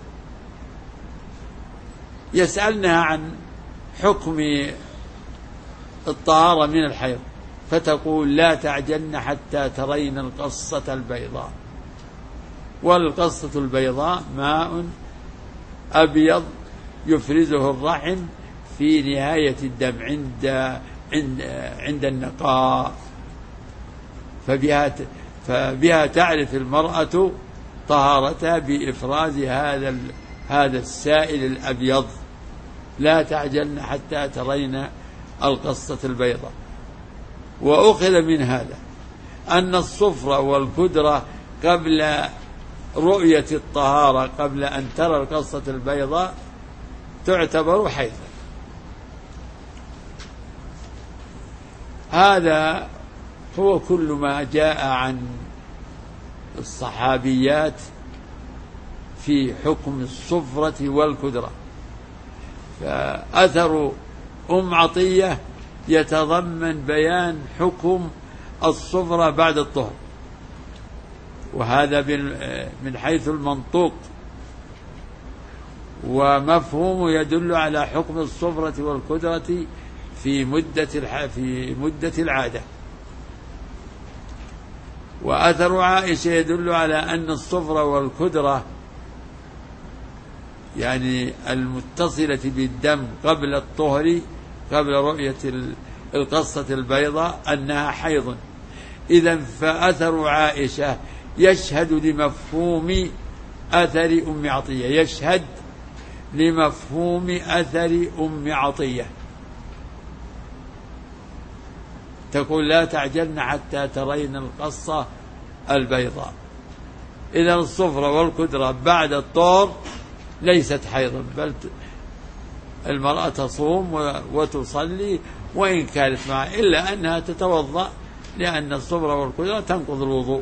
يسألنها عن حكم الطهارة من الحيض، فتقول لا تعجلن حتى ترين القصة البيضاء. والقصة البيضاء ماء أبيض يفرزه الرحم في نهاية الدم عند عند عند النقاء، فبها فبها تعرف المرأة طهارتها بإفراز هذا هذا السائل الأبيض. لا تعجلن حتى ترين القصة البيضاء. وأخذ من هذا أن الصفرة والكدرة قبل رؤية الطهارة قبل أن ترى القصة البيضاء تعتبر حيضا. هذا هو كل ما جاء عن الصحابيات في حكم الصفرة والكدرة. فأثر أم عطية يتضمن بيان حكم الصفرة بعد الطهر، وهذا من حيث المنطوق، ومفهوم يدل على حكم الصفرة والكدرة في مدة في مدة العادة. وأثر عائشة يدل على أن الصفرة والكدرة يعني المتصلة بالدم قبل الطهر قبل رؤية القصة البيضاء أنها حيض. إذن فأثر عائشة يشهد لمفهوم أثر أم عطية، يشهد لمفهوم أثر أم عطية. تقول لا تعجلن حتى ترين القصة البيضاء. إذا الصفرة والكدرة بعد الطهر ليست حيضا، بل المرأة تصوم وتصلي وإن كانت معها، إلا أنها تتوضأ لأن الصفرة والكدرة تنقض الوضوء.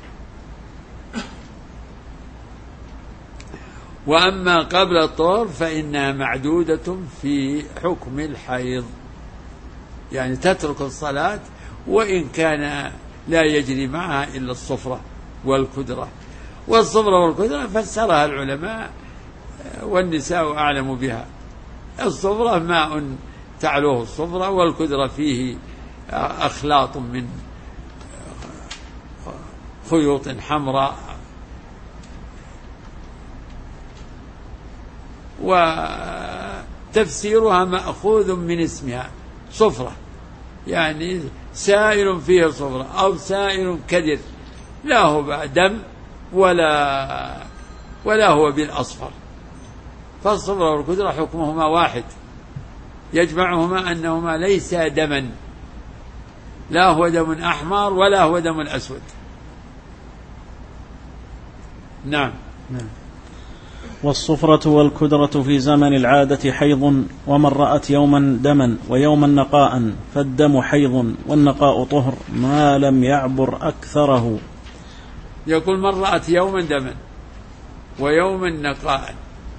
وأما قبل الطهر فإنها معدودة في حكم الحيض، يعني تترك الصلاة وإن كان لا يجري معها إلا الصفرة والكدرة. والصفرة والكدرة فسرها العلماء والنساء أعلم بها. الصفرة ماء تعلوه الصفرة، والكدرة فيه أخلاط من خيوط حمراء، وتفسيرها مأخوذ من اسمها صفرة، يعني سائل فيه صفرة أو سائل كدر، لا هو دم ولا ولا هو بالأصفر. فالصفرة والكدرة حكمهما واحد، يجمعهما أنهما ليس دما، لا هو دم أحمر ولا هو دم أسود. نعم. نعم. والصفرة والكدرة في زمن العادة حيض، ومن رأت يوما دما ويوما نقاء فالدم حيض والنقاء طهر ما لم يعبر أكثره. يقول من رأت يوما دما ويوما نقاء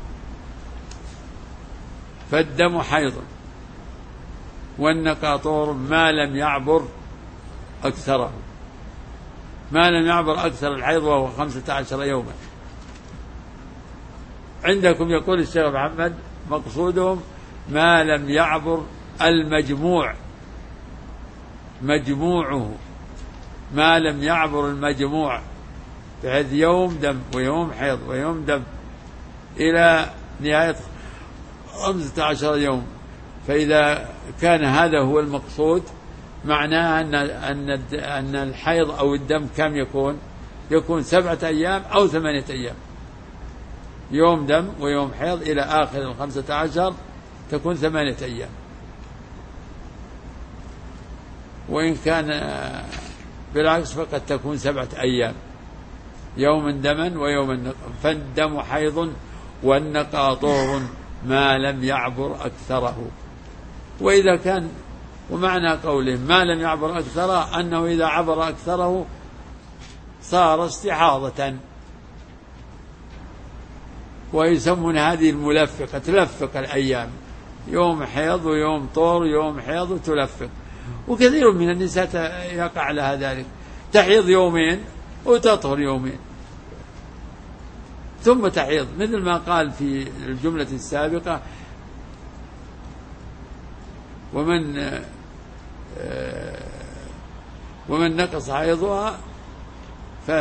فالدم حيض والنقاء طهر ما لم يعبر أكثره. ما لم يعبر أكثر الحيض وهو خمسة عشر يوما. عندكم يقول الشيخ محمد مقصودهم ما لم يعبر المجموع، مجموعه ما لم يعبر المجموع، بحيث يوم دم ويوم حيض ويوم دم إلى نهاية خمسة عشر يوم. فإذا كان هذا هو المقصود معناه أن أن أن الحيض أو الدم كم يكون؟ يكون سبعة أيام أو ثمانية أيام، يوم دم ويوم حيض إلى آخر الخمسة عشر تكون ثمانية أيام. وإن كان بالعكس فقد تكون سبعة أيام، يوما دما ويوما نقاء. فالدم حيض والنقاء طهر ما لم يعبر أكثره. وإذا كان ومعنى قوله ما لم يعبر أكثره أنه إذا عبر أكثره صار استحاضة، ويسمون هذه الملفقة، تلفق الأيام، يوم حيض ويوم طور ويوم حيض وتلفق. وكثير من النساء يقع لها ذلك، تحيض يومين وتطهر يومين ثم تحيض، مثل ما قال في الجملة السابقة ومن ومن نقص حيضها ف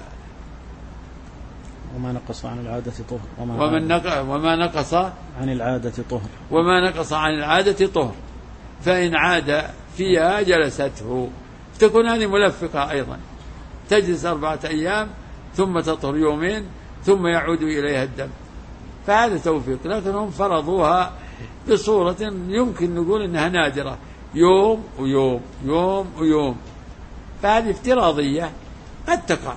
وما نقص عن العادة طهر وما, ومن نقص وما نقص عن العادة طهر وما نقص عن العادة طهر، فإن عاد فيها جلسته. تكون هذه ملفقة أيضا، تجلس أربعة أيام ثم تطهر يومين ثم يعود إليها الدم، فهذا توفيق. لكنهم فرضوها بصورة يمكن نقول إنها نادرة، يوم ويوم يوم ويوم، فهذه افتراضية قد تقع،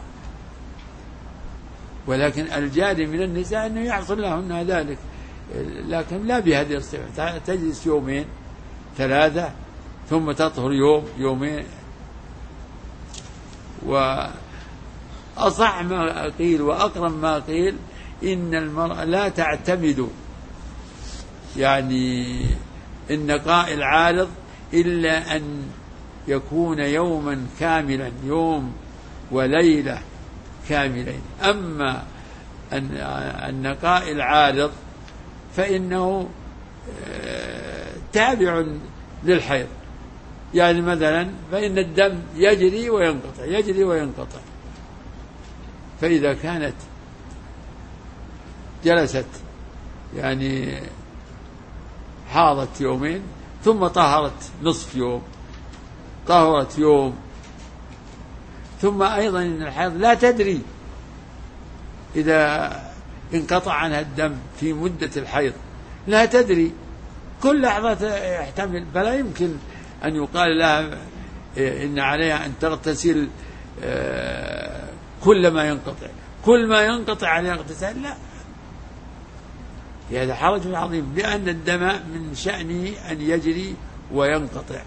ولكن الجاري من النساء أنه يحصل لهن ذلك، لكن لا بهذه الصفة، تجلس يومين ثلاثة ثم تطهر يوم يومين. وأصح ما قيل وأقرب ما قيل إن المرأة لا تعتمد يعني النقاء العارض إلا أن يكون يوما كاملا، يوم وليلة كاملين. أما النقاء العارض فإنه تابع للحيض، يعني مثلا فإن الدم يجري وينقطع يجري وينقطع، فإذا كانت جلست يعني حاضت يومين ثم طهرت نصف يوم، طهرت يوم، ثم أيضا إن الحيض لا تدري إذا انقطع عنها الدم في مدة الحيض، لا تدري، كل لحظة يحتمل، فلا يمكن أن يقال لها إن عليها أن تغتسل كل ما ينقطع كل ما ينقطع عليها اغتسال، لا، هذا حرج عظيم، لأن الدم من شأنه أن يجري وينقطع.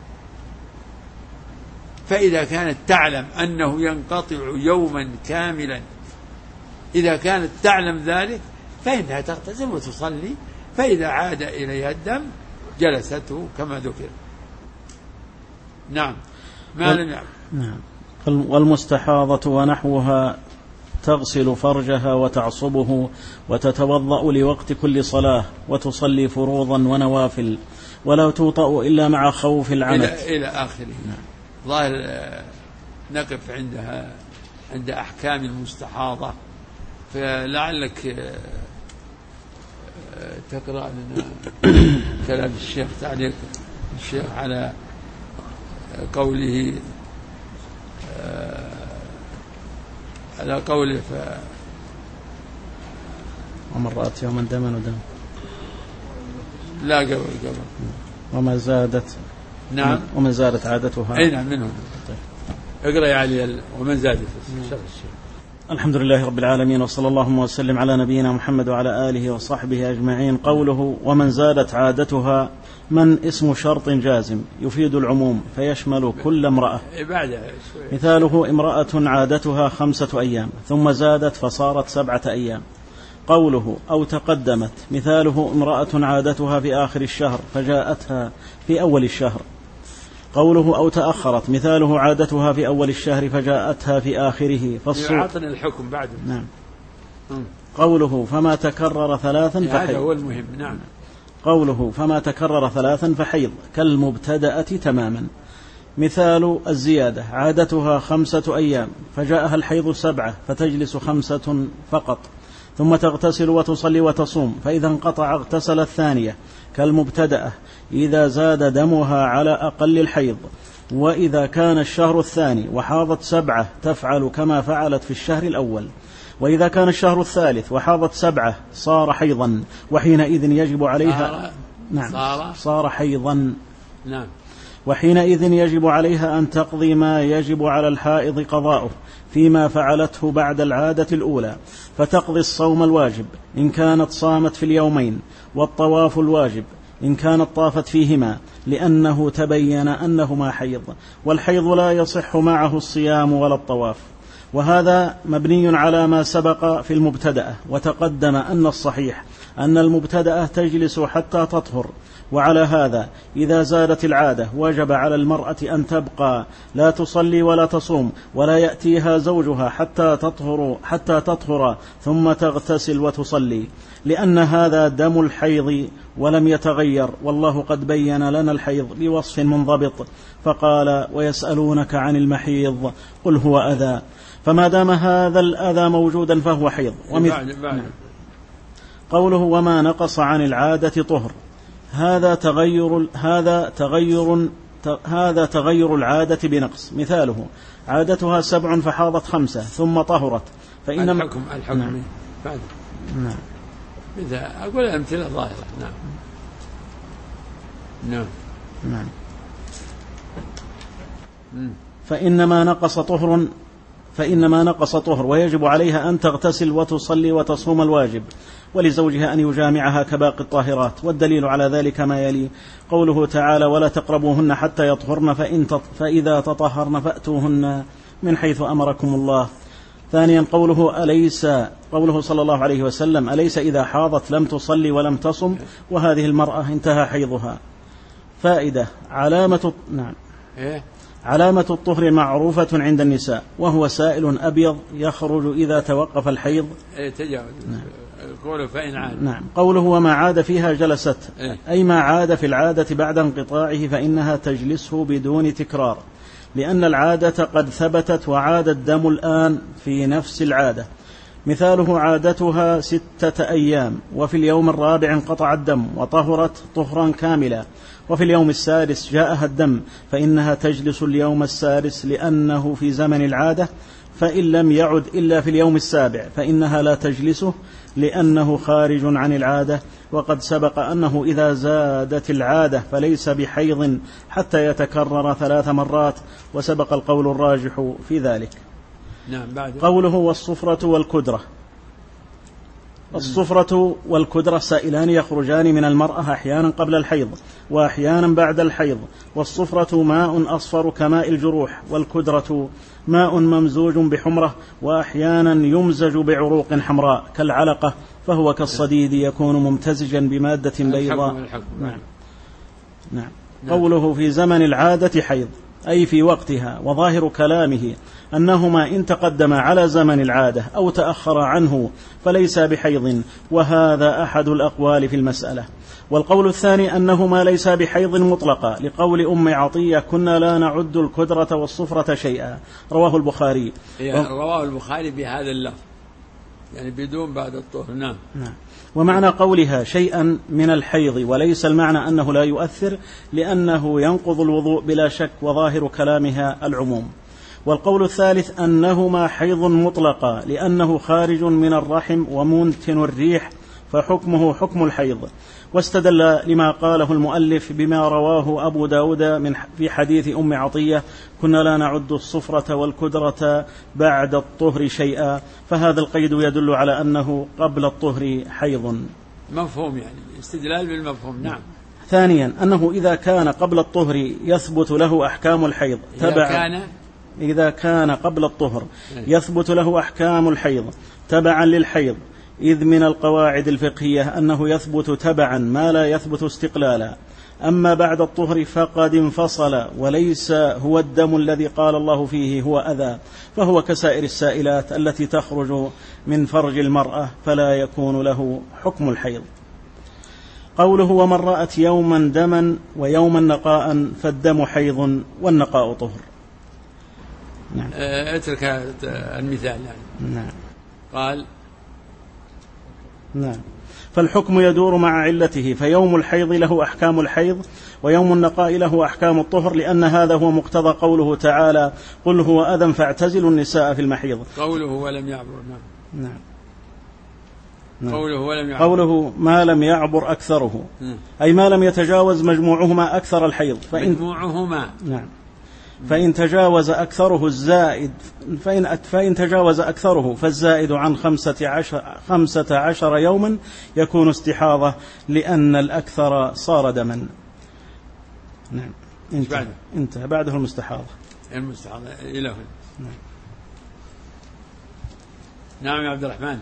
فإذا كانت تعلم أنه ينقطع يوما كاملا، إذا كانت تعلم ذلك فإنها تغتسل وتصلي، فإذا عاد إليها الدم جلسته كما ذكر. نعم، ما لم يعلم. نعم. والمستحاضة ونحوها تغسل فرجها وتعصبه وتتوضأ لوقت كل صلاة وتصلي فروضا ونوافل، ولا توطأ إلا مع خوف العنت إلى, إلى آخره. نعم. ظاهر نقف عندها عند أحكام المستحاضة، فلعلك تقرأ لنا كلام الشيخ، تعليق الشيخ على قوله على قوله ف ومن رأت يوما دما ودم، لا قبل قبل وما زادت. نعم، ومن زادت عادتها. أي نعم، منهم. طيب. اقرأ يا علي ومن زادت. الحمد لله رب العالمين، وصلى الله وسلم على نبينا محمد وعلى آله وصحبه أجمعين. قوله ومن زادت عادتها من اسم شرط جازم يفيد العموم فيشمل كل امرأة. مثاله امرأة عادتها خمسة أيام ثم زادت فصارت سبعة أيام. قوله أو تقدمت مثاله امرأة عادتها في آخر الشهر فجاءتها في أول الشهر. قوله أو تأخرت مثاله عادتها في أول الشهر فجاءتها في آخره فالصور. يعطنا الحكم بعد. نعم. قوله فما تكرر ثلاثا فحيض. هذا هو المهم. نعم. قوله فما تكرر ثلاثا فحيض كالمبتدأة تماما. مثال الزيادة عادتها خمسة أيام فجاءها الحيض سبعة فتجلس خمسة فقط، ثم تغتسل وتصلي وتصوم، فإذا انقطع اغتسل الثانية كالمبتدأة إذا زاد دمها على أقل الحيض. وإذا كان الشهر الثاني وحاضت سبعة تفعل كما فعلت في الشهر الأول. وإذا كان الشهر الثالث وحاضت سبعة صار حيضا، وحينئذ يجب عليها نعم صار, صار حيضا نعم وحينئذ يجب عليها أن تقضي ما يجب على الحائض قضاؤه فيما فعلته بعد العادة الأولى، فتقضي الصوم الواجب إن كانت صامت في اليومين، والطواف الواجب إن كانت طافت فيهما، لأنه تبين أنهما حيض، والحيض لا يصح معه الصيام ولا الطواف. وهذا مبني على ما سبق في المبتدأة، وتقدم أن الصحيح أن المبتدأة تجلس حتى تطهر. وعلى هذا إذا زادت العادة وجب على المرأة أن تبقى لا تصلي ولا تصوم، ولا يأتيها زوجها حتى تطهر, حتى تطهر ثم تغتسل وتصلي، لأن هذا دم الحيض ولم يتغير، والله قد بين لنا الحيض بوصف منضبط، فقال: ويسألونك عن المحيض قل هو أذى، فما دام هذا الأذى موجودا فهو حيض. ومثل قوله: وما نقص عن العادة طهر، هذا تغير هذا تغير هذا تغير العادة بنقص. مثاله: عادتها سبع فحاضت خمسة ثم طهرت، فإن الحكم الحكم نعم. بعد نعم إذا أقول أمثلة ظاهرة. نعم نعم نعم فإنما نقص طهر فإنما نقص طهر ويجب عليها أن تغتسل وتصلي وتصوم الواجب، ولزوجها أن يجامعها كباقي الطاهرات. والدليل على ذلك ما يلي: قوله تعالى: ولا تقربوهن حتى يطهرن فإن تط... فإذا تطهرن فأتوهن من حيث أمركم الله. ثانيا قوله أليس قوله صلى الله عليه وسلم: أليس إذا حاضت لم تصلي ولم تصم، وهذه المرأة انتهى حيضها. فائدة: علامة نعم علامة الطهر معروفة عند النساء، وهو سائل أبيض يخرج إذا توقف الحيض. تجاوز. نعم. قوله فإن عاد. نعم. قوله: وما عاد فيها جلست، أي ما عاد في العادة بعد انقطاعه فإنها تجلسه بدون تكرار، لأن العادة قد ثبتت وعاد الدم الآن في نفس العادة. مثاله: عادتها ستة أيام، وفي اليوم الرابع انقطع الدم وطهرت طهرا كاملا، وفي اليوم السادس جاءها الدم، فإنها تجلس اليوم السادس لأنه في زمن العادة، فإن لم يعد إلا في اليوم السابع فإنها لا تجلسه لأنه خارج عن العادة. وقد سبق أنه إذا زادت العادة فليس بحيض حتى يتكرر ثلاث مرات، وسبق القول الراجح في ذلك. نعم. بعد قوله: والصفرة والكدرة. الصفرة والكدرة سائلان يخرجان من المرأة أحيانا قبل الحيض وأحيانا بعد الحيض. والصفرة ماء أصفر كماء الجروح، والكدرة ماء ممزوج بحمرة، وأحيانا يمزج بعروق حمراء كالعلقة، فهو كالصديد يكون ممتزجا بمادة بيضاء. نعم. نعم. قوله: في زمن العادة حيض، أي في وقتها. وظاهر كلامه أنهما إن تقدم على زمن العادة أو تأخر عنه فليس بحيض، وهذا أحد الأقوال في المسألة. والقول الثاني أنهما ليس بحيض مطلقا، لقول أم عطية: كنا لا نعد الكدرة والصفرة شيئا، رواه البخاري. رواه البخاري بهذا اللفظ، يعني بدون بعد الطهر. نعم. نعم. ومعنى قولها شيئا من الحيض، وليس المعنى أنه لا يؤثر، لأنه ينقض الوضوء بلا شك، وظاهر كلامها العموم. والقول الثالث أنهما حيض مطلقا، لأنه خارج من الرحم ومنتن الريح، فحكمه حكم الحيض. واستدل لما قاله المؤلف بما رواه أبو داود من في حديث أم عطية: كنا لا نعد الصفرة والكدرة بعد الطهر شيئا، فهذا القيد يدل على أنه قبل الطهر حيض. مفهوم، يعني استدلال بالمفهوم. نعم. ثانيا أنه إذا كان قبل الطهر يثبت له أحكام الحيض إذا كان إذا كان قبل الطهر يثبت له أحكام الحيض تبعا للحيض، إذ من القواعد الفقهية أنه يثبت تبعا ما لا يثبت استقلالا. أما بعد الطهر فقد انفصل، وليس هو الدم الذي قال الله فيه هو أذى، فهو كسائر السائلات التي تخرج من فرج المرأة، فلا يكون له حكم الحيض. قوله: ومن رأت يوما دما ويوما نقاء فالدم حيض والنقاء طهر. نعم. اترك المثال. يعني. نعم. قال: نعم. فالحكم يدور مع علته، فيوم الحيض له أحكام الحيض، ويوم النقاء له أحكام الطهر، لأن هذا هو مقتضى قوله تعالى: قل هو أذى فاعتزلوا النساء في المحيض. قوله ولم يعبر. نعم. نعم. نعم. قوله ولم يعبر. قوله ما لم يعبر أكثره، أي ما لم يتجاوز مجموعهما أكثر الحيض. فإن مجموعهما. نعم. فإن تجاوز أكثره الزائد فإن فإن تجاوز أكثره فالزائد عن خمسة عشر خمسة عشر يوما يكون استحاضة لأن الأكثر صار دما. نعم. انتهى انتهى بعده المستحاضة. المستحاضة إلى هنا. نعم. نعم يا عبد الرحمن.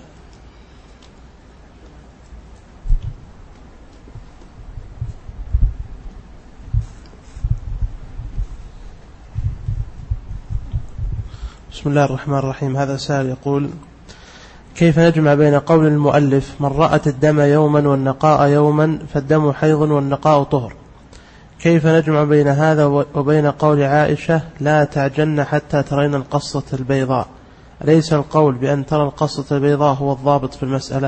بسم الله الرحمن الرحيم. هذا سائل يقول: كيف نجمع بين قول المؤلف من رأت الدم يوما والنقاء يوما فالدم حيض والنقاء طهر؟ كيف نجمع بين هذا وبين قول عائشة لا تعجلن حتى ترين القصة البيضاء؟ أليس القول بأن ترى القصة البيضاء هو الضابط في المسألة؟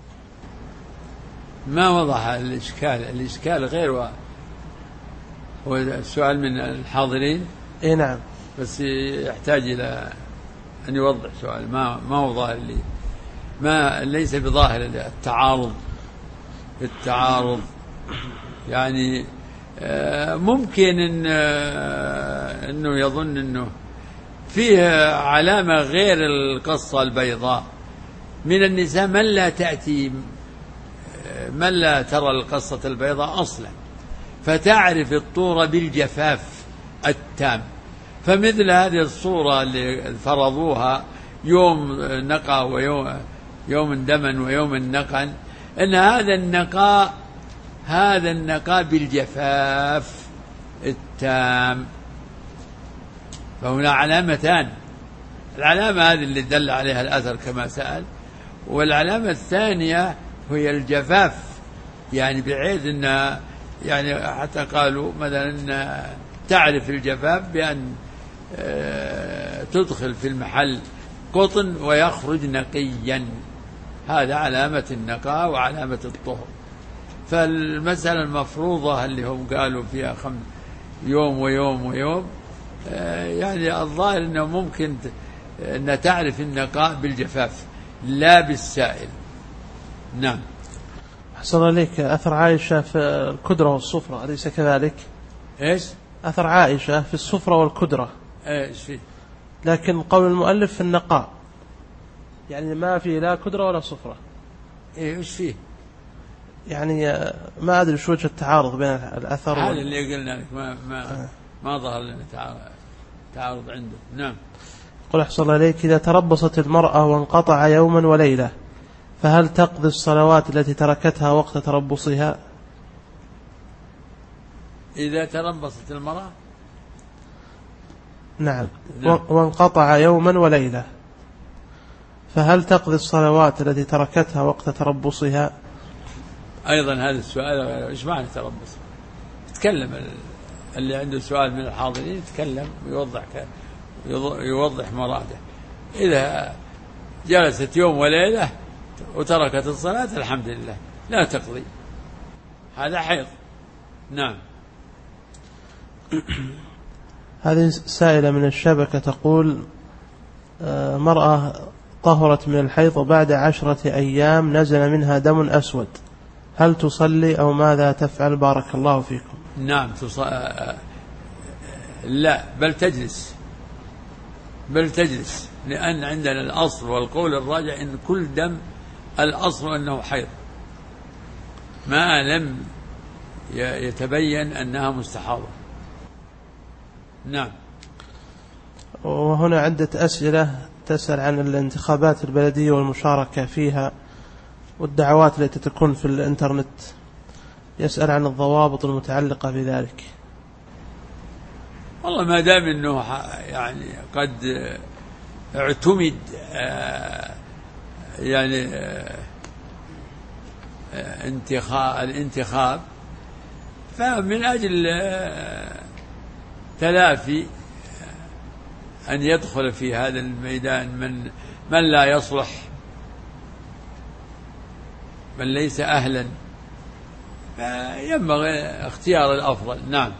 ما وضح الإشكال. الإشكال غير و... هو السؤال من الحاضرين. إيه نعم، بس يحتاج إلى أن يوضح سؤال. ما ما هو ظاهر لي، ما ليس بظاهر التعارض. التعارض يعني ممكن إن إنه يظن إنه فيه علامة غير القصة البيضاء. من النساء من لا تأتي من لا ترى القصة البيضاء أصلا، فتعرف الطور بالجفاف التام. فمثل هذه الصورة اللي فرضوها يوم نقى ويوم يوم دما ويوم النقا، إن هذا النقاء هذا النقاء بالجفاف التام. فهنا علامتان: العلامة هذه اللي دل عليها الأثر كما سأل، والعلامة الثانية هي الجفاف، يعني بحيث أن يعني حتى قالوا مثلا تعرف الجفاف بأن تدخل في المحل قطن ويخرج نقيا، هذا علامة النقاء وعلامة الطهر. فالمسألة المفروضة اللي هم قالوا فيها خم يوم ويوم ويوم، يعني الظاهر أنه ممكن أن تعرف النقاء بالجفاف لا بالسائل. نعم. أحسن عليك. أثر عائشة في الكدرة والصفرة أليس كذلك؟ إيش؟ أثر عائشة في الصفرة والكدرة. إيش فيه؟ لكن قول المؤلف في النقاء، يعني ما فيه لا كدرة ولا صفرة. إيش فيه؟ يعني ما أدري شو وجه التعارض بين الأثر هذا وال... اللي قلنا لك ما ما آه. ما ظهر لنا تعارض عنده. نعم. قل أحسن عليك. إذا تربصت المرأة وانقطع يوما وليلة فهل تقضي الصلوات التي تركتها وقت تربصها؟ إذا تربصت المرأة نعم, نعم. وانقطع يوما وليلة فهل تقضي الصلوات التي تركتها وقت تربصها؟ أيضا هذا السؤال إيش معنى تربص؟ يتكلم اللي عنده سؤال من الحاضرين يتكلم ويوضح يوضح مراده. إذا جلست يوم وليلة وتركت الصلاة الحمد لله لا تقضي، هذا حيض. نعم. هذه سائلة من الشبكة تقول: مرأة طهرت من الحيض وبعد عشرة أيام نزل منها دم أسود، هل تصلي أو ماذا تفعل؟ بارك الله فيكم. نعم تص... لا بل تجلس بل تجلس لأن عندنا الأصل والقول الراجع إن كل دم الأصل أنه حيض ما لم يتبين أنها مستحاضة. نعم. وهنا عدة أسئلة تسأل عن الانتخابات البلدية والمشاركة فيها والدعوات التي تكون في الإنترنت، يسأل عن الضوابط المتعلقة بذلك. والله ما دام أنه يعني قد اعتمد يعني انتخاب الانتخاب فمن أجل تلافي أن يدخل في هذا الميدان من من لا يصلح، من ليس أهلا، ينبغي اختيار الأفضل. نعم.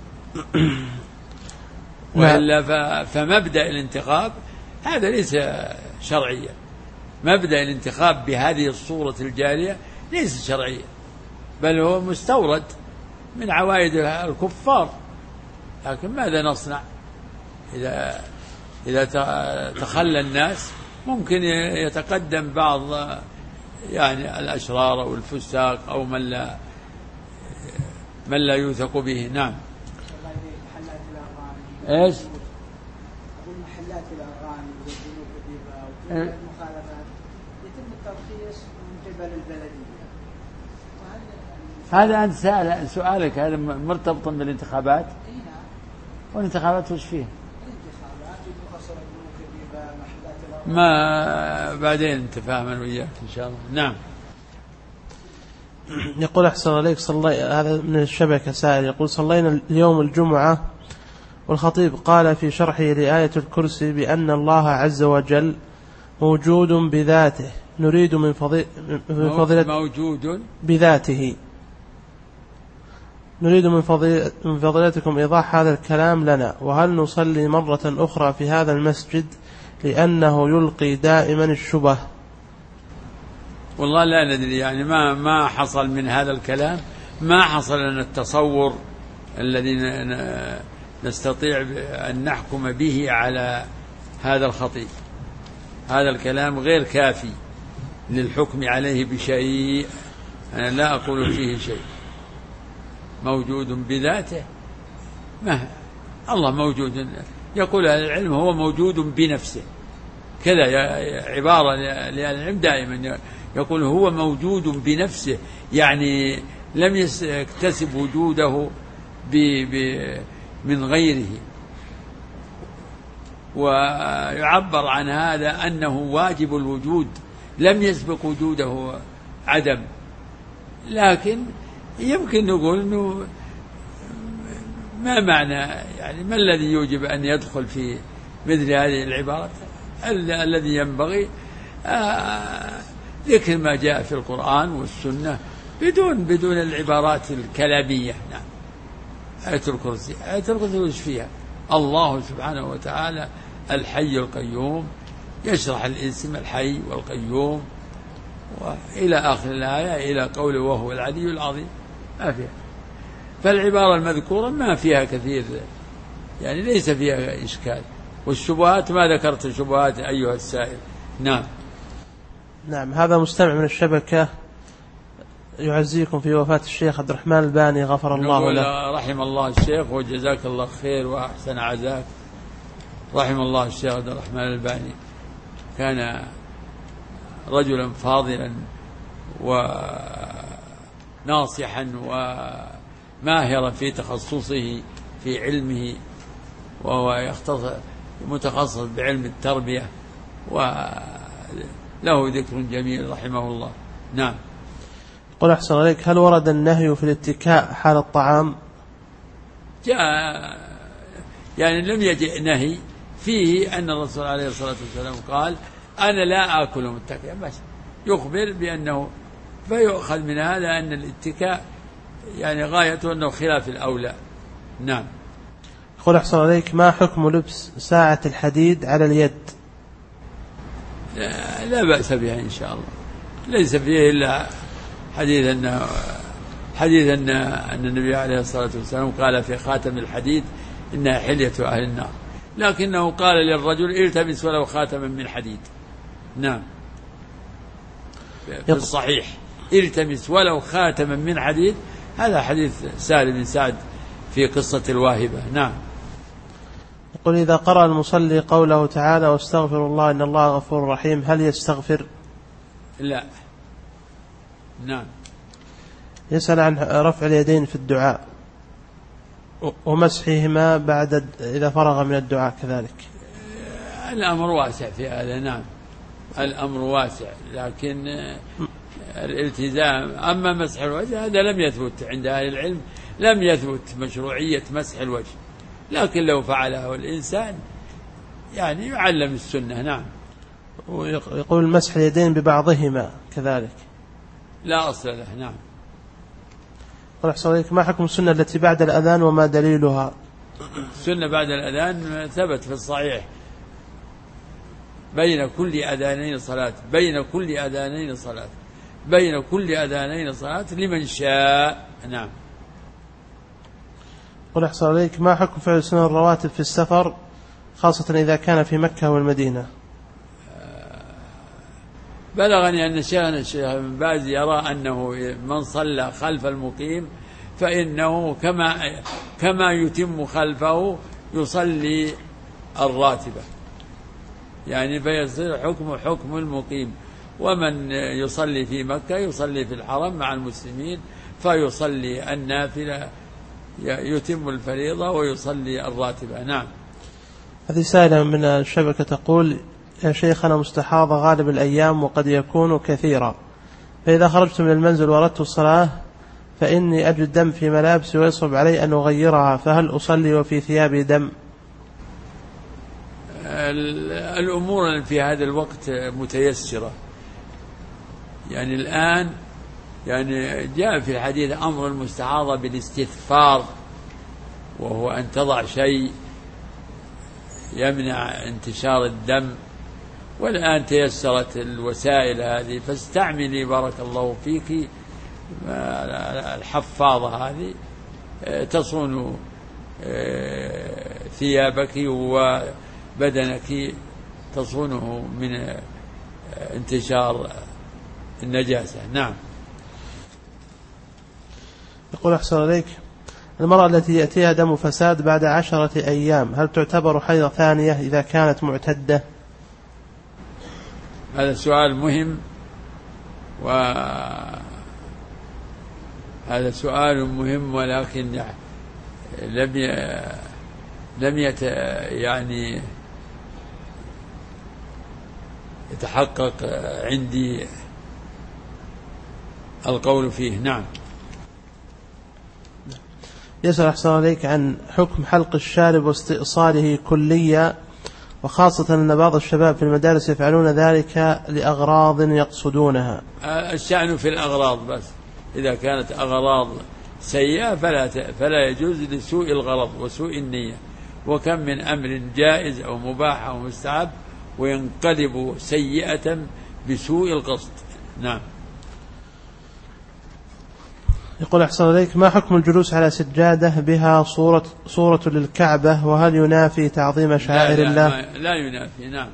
وإلا فمبدأ الانتخاب هذا ليس شرعيا، مبدأ الانتخاب بهذه الصورة الجارية ليس شرعيا، بل هو مستورد من عوائد الكفار لكن ماذا نصنع إذا إذا تخلى الناس؟ ممكن يتقدم بعض يعني الأشرار أو الفساق أو من لا من لا يوثق به. نعم. ايش؟ محلات الأغاني والذنوب والربا والمخالفات يتم الترخيص من قبل البلدية. هذا أنت سأل سؤالك هذا مرتبط بالانتخابات؟ اي نعم. والانتخابات وش فيه؟ الانتخابات يتخصص البنوك الربا محلات الأغاني. ما بعدين انت فاهم انا وياك ان شاء الله. نعم. يقول أحسن عليك صلي هذا من الشبكة سائل يقول صلينا اليوم الجمعة والخطيب قال في شرحه لآية الكرسي بأن الله عز وجل موجود بذاته نريد من فضيلة موجود بذاته نريد من فضيلتكم إيضاح هذا الكلام لنا، وهل نصلي مرة أخرى في هذا المسجد لأنه يلقي دائما الشبه؟ والله لا ندري يعني ما ما حصل من هذا الكلام، ما حصل لنا التصور الذي نستطيع أن نحكم به على هذا الخطيب. هذا الكلام غير كافي للحكم عليه بشيء، أنا لا أقول فيه شيء. موجود بذاته، ما الله موجود، يقول أهل العلم هو موجود بنفسه، كذا عبارة لأهل العلم دائما يقول هو موجود بنفسه، يعني لم يكتسب وجوده ب ب من غيره. ويعبر عن هذا أنه واجب الوجود، لم يسبق وجوده عدم. لكن يمكن نقول أنه ما معنى يعني ما الذي يوجب أن يدخل في مثل هذه العبارات؟ الذي ينبغي ذكر ما جاء في القرآن والسنة بدون بدون العبارات الكلامية. نعم. آية الكرسي، آية الكرسي وش فيها؟ الله سبحانه وتعالى الحي القيوم، يشرح الاسم الحي والقيوم وإلى آخر الآية إلى قوله وهو العلي العظيم، ما فيها. فالعبارة المذكورة ما فيها كثير يعني ليس فيها إشكال. والشبهات ما ذكرت الشبهات أيها السائل. نعم. نعم. هذا مستمع من الشبكة يعزيكم في وفاة الشيخ عبد الرحمن الباني غفر الله له. رحم الله الشيخ وجزاك الله خير وأحسن عزاك. رحم الله الشيخ عبد الرحمن الباني، كان رجلا فاضلا وناصحا وماهرا في تخصصه في علمه، وهو يختص متخصص بعلم التربية وله ذكر جميل رحمه الله. نعم. قل أحسن عليك، هل ورد النهي في الاتكاء حال الطعام؟ جاء يعني لم يجئ نهي فيه أن الرسول عليه الصلاة والسلام قال أنا لا آكل متكئا، بس يخبر بأنه، فيؤخذ من هذا أن الاتكاء يعني غايته أنه خلاف الأولى. نعم. قل أحسن عليك، ما حكم لبس ساعة الحديد على اليد؟ لا, لا بأس بها إن شاء الله، ليس فيه إلا حديث أن حديث أن أن النبي عليه الصلاة والسلام قال في خاتم الحديد إنها حلية أهل النار، لكنه قال للرجل التمس ولو خاتما من حديد. نعم. في الصحيح التمس ولو خاتما من حديد، هذا حديث سهل بن سعد في قصة الواهبة. نعم. يقول إذا قرأ المصلي قوله تعالى واستغفر الله إن الله غفور رحيم، هل يستغفر؟ لا. نعم. يسأل عن رفع اليدين في الدعاء ومسحهما بعد إذا فرغ من الدعاء كذلك. الأمر واسع في هذا. نعم. الأمر واسع، لكن الالتزام. أما مسح الوجه هذا لم يثبت عند أهل العلم، لم يثبت مشروعية مسح الوجه، لكن لو فعله الإنسان يعني يعلم السنة. نعم. ويقول مسح اليدين ببعضهما كذلك لا أصل له. نعم. ما حكم السنة التي بعد الأذان وما دليلها؟ السنة بعد الأذان ثبت في الصحيح بين كل أذانين صلاة، بين كل أذانين صلاة، بين كل أذانين صلاة لمن شاء. نعم. قل أحسن عليك، ما حكم فعل سنن الرواتب في السفر خاصة إذا كان في مكة والمدينة؟ بلغني أن شيخنا الشيخ ابن باز يرى أنه من صلى خلف المقيم فإنه كما كما يتم خلفه يصلي الراتبة، يعني فيصير حكم حكم المقيم، ومن يصلي في مكة يصلي في الحرم مع المسلمين فيصلي النافلة، يتم الفريضة ويصلي الراتبة. نعم. هذه سائلة من الشبكة تقول: يا شيخنا مستحاضة غالب الأيام وقد يكون كثيرا، فإذا خرجت من المنزل وردت الصلاة فإني أجد دم في ملابسي ويصعب علي أن أغيرها، فهل أصلي وفي ثيابي دم؟ الأمور في هذا الوقت متيسرة، يعني الآن يعني جاء في الحديث أمر المستحاضة بالاستثفار، وهو أن تضع شيء يمنع انتشار الدم، والآن تيسرت الوسائل هذه، فاستعملي بارك الله فيك الحفاظة هذه تصون ثيابك وبدنك، تصونه من انتشار النجاسة. نعم. يقول أحسن عليك: المرأة التي يأتيها دم فساد بعد عشرة أيام هل تعتبر حيض ثانية إذا كانت معتدة؟ هذا سؤال مهم، وهذا سؤال مهم ولكن لم ي... لم يت... يعني يتحقق عندي القول فيه. نعم. يسأل أحسن عليك عن حكم حلق الشارب واستئصاله كليا، وخاصة أن بعض الشباب في المدارس يفعلون ذلك لأغراض يقصدونها. الشأن في الأغراض، بس إذا كانت أغراض سيئة فلا فلا يجوز لسوء الغرض وسوء النية، وكم من أمر جائز أو مباح أو مستحب وينقلب سيئة بسوء القصد. نعم. يقول أحسن عليك: ما حكم الجلوس على سجادة بها صورة, صورة للكعبة، وهل ينافي تعظيم شعائر لا لا الله؟ لا ينافي. نعم.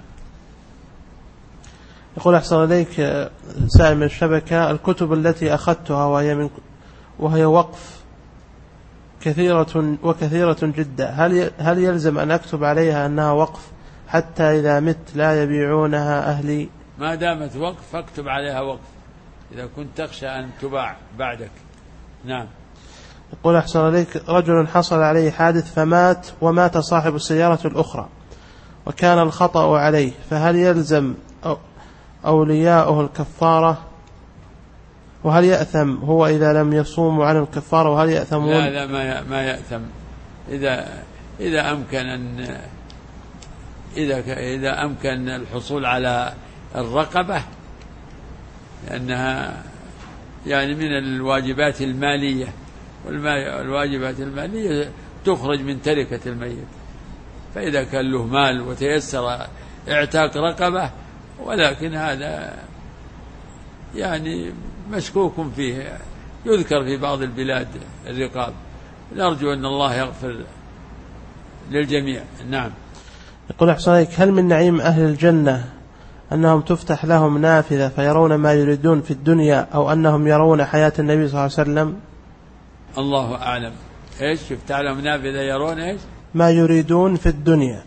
يقول أحسن عليك سائل من الشبكة: الكتب التي أخذتها وهي, من وهي وقف كثيرة وكثيرة جدا، هل هل يلزم أن أكتب عليها أنها وقف حتى إذا مت لا يبيعونها أهلي؟ ما دامت وقف فاكتب عليها وقف إذا كنت تخشى أن تباع بعدك. نعم. يقول أحسن عليك: رجل حصل عليه حادث فمات ومات صاحب السيارة الأخرى وكان الخطأ عليه، فهل يلزم أولياؤه الكفارة؟ وهل يأثم هو إذا لم يصوموا عن الكفارة؟ وهل يأثمون؟ لا لا ما ما يأثم إذا إذا أمكن أن إذا إذا أمكن الحصول على الرقبة، لأنها يعني من الواجبات المالية، والواجبات المالية تخرج من تركة الميت، فإذا كان له مال وتيسر اعتاق رقبة، ولكن هذا يعني مشكوك فيه، يذكر في بعض البلاد الرقاب، نرجو أن الله يغفر للجميع. نعم. يقول أحسن عليك: هل من نعيم أهل الجنة أنهم تفتح لهم نافذة فيرون ما يريدون في الدنيا، أو أنهم يرون حياة النبي صلى الله عليه وسلم؟ الله أعلم. إيش يفتح لهم نافذة يرون إيش؟ ما يريدون في الدنيا.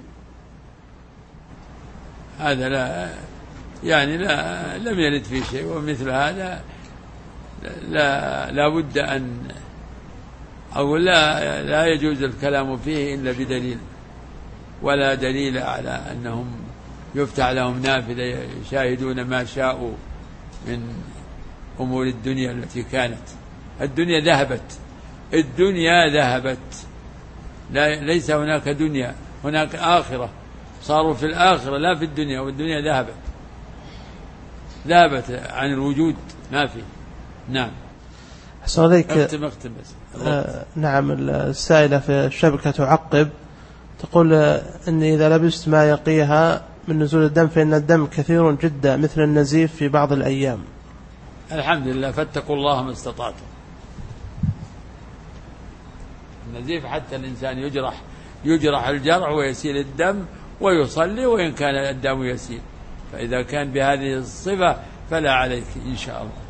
هذا لا يعني لا لم يرد فيه شيء، ومثل هذا لا لا بد أن أو لا لا يجوز الكلام فيه إلا بدليل، ولا دليل على أنهم يفتح لهم نافذة يشاهدون ما شاءوا من أمور الدنيا التي كانت. الدنيا ذهبت، الدنيا ذهبت، لا ليس هناك دنيا، هناك آخرة، صاروا في الآخرة لا في الدنيا، والدنيا ذهبت ذهبت عن الوجود، ما في. نعم. أحسن عليك. اختم اختم بس. آه نعم. السائلة في الشبكة تعقب تقول أني إذا لبست ما يقيها من نزول الدم فإن الدم كثير جدا مثل النزيف في بعض الأيام. الحمد لله، فاتقوا الله ما استطعتم. النزيف حتى الإنسان يجرح يجرح الجرح ويسيل الدم ويصلي وإن كان الدم يسيل، فإذا كان بهذه الصفة فلا عليك إن شاء الله.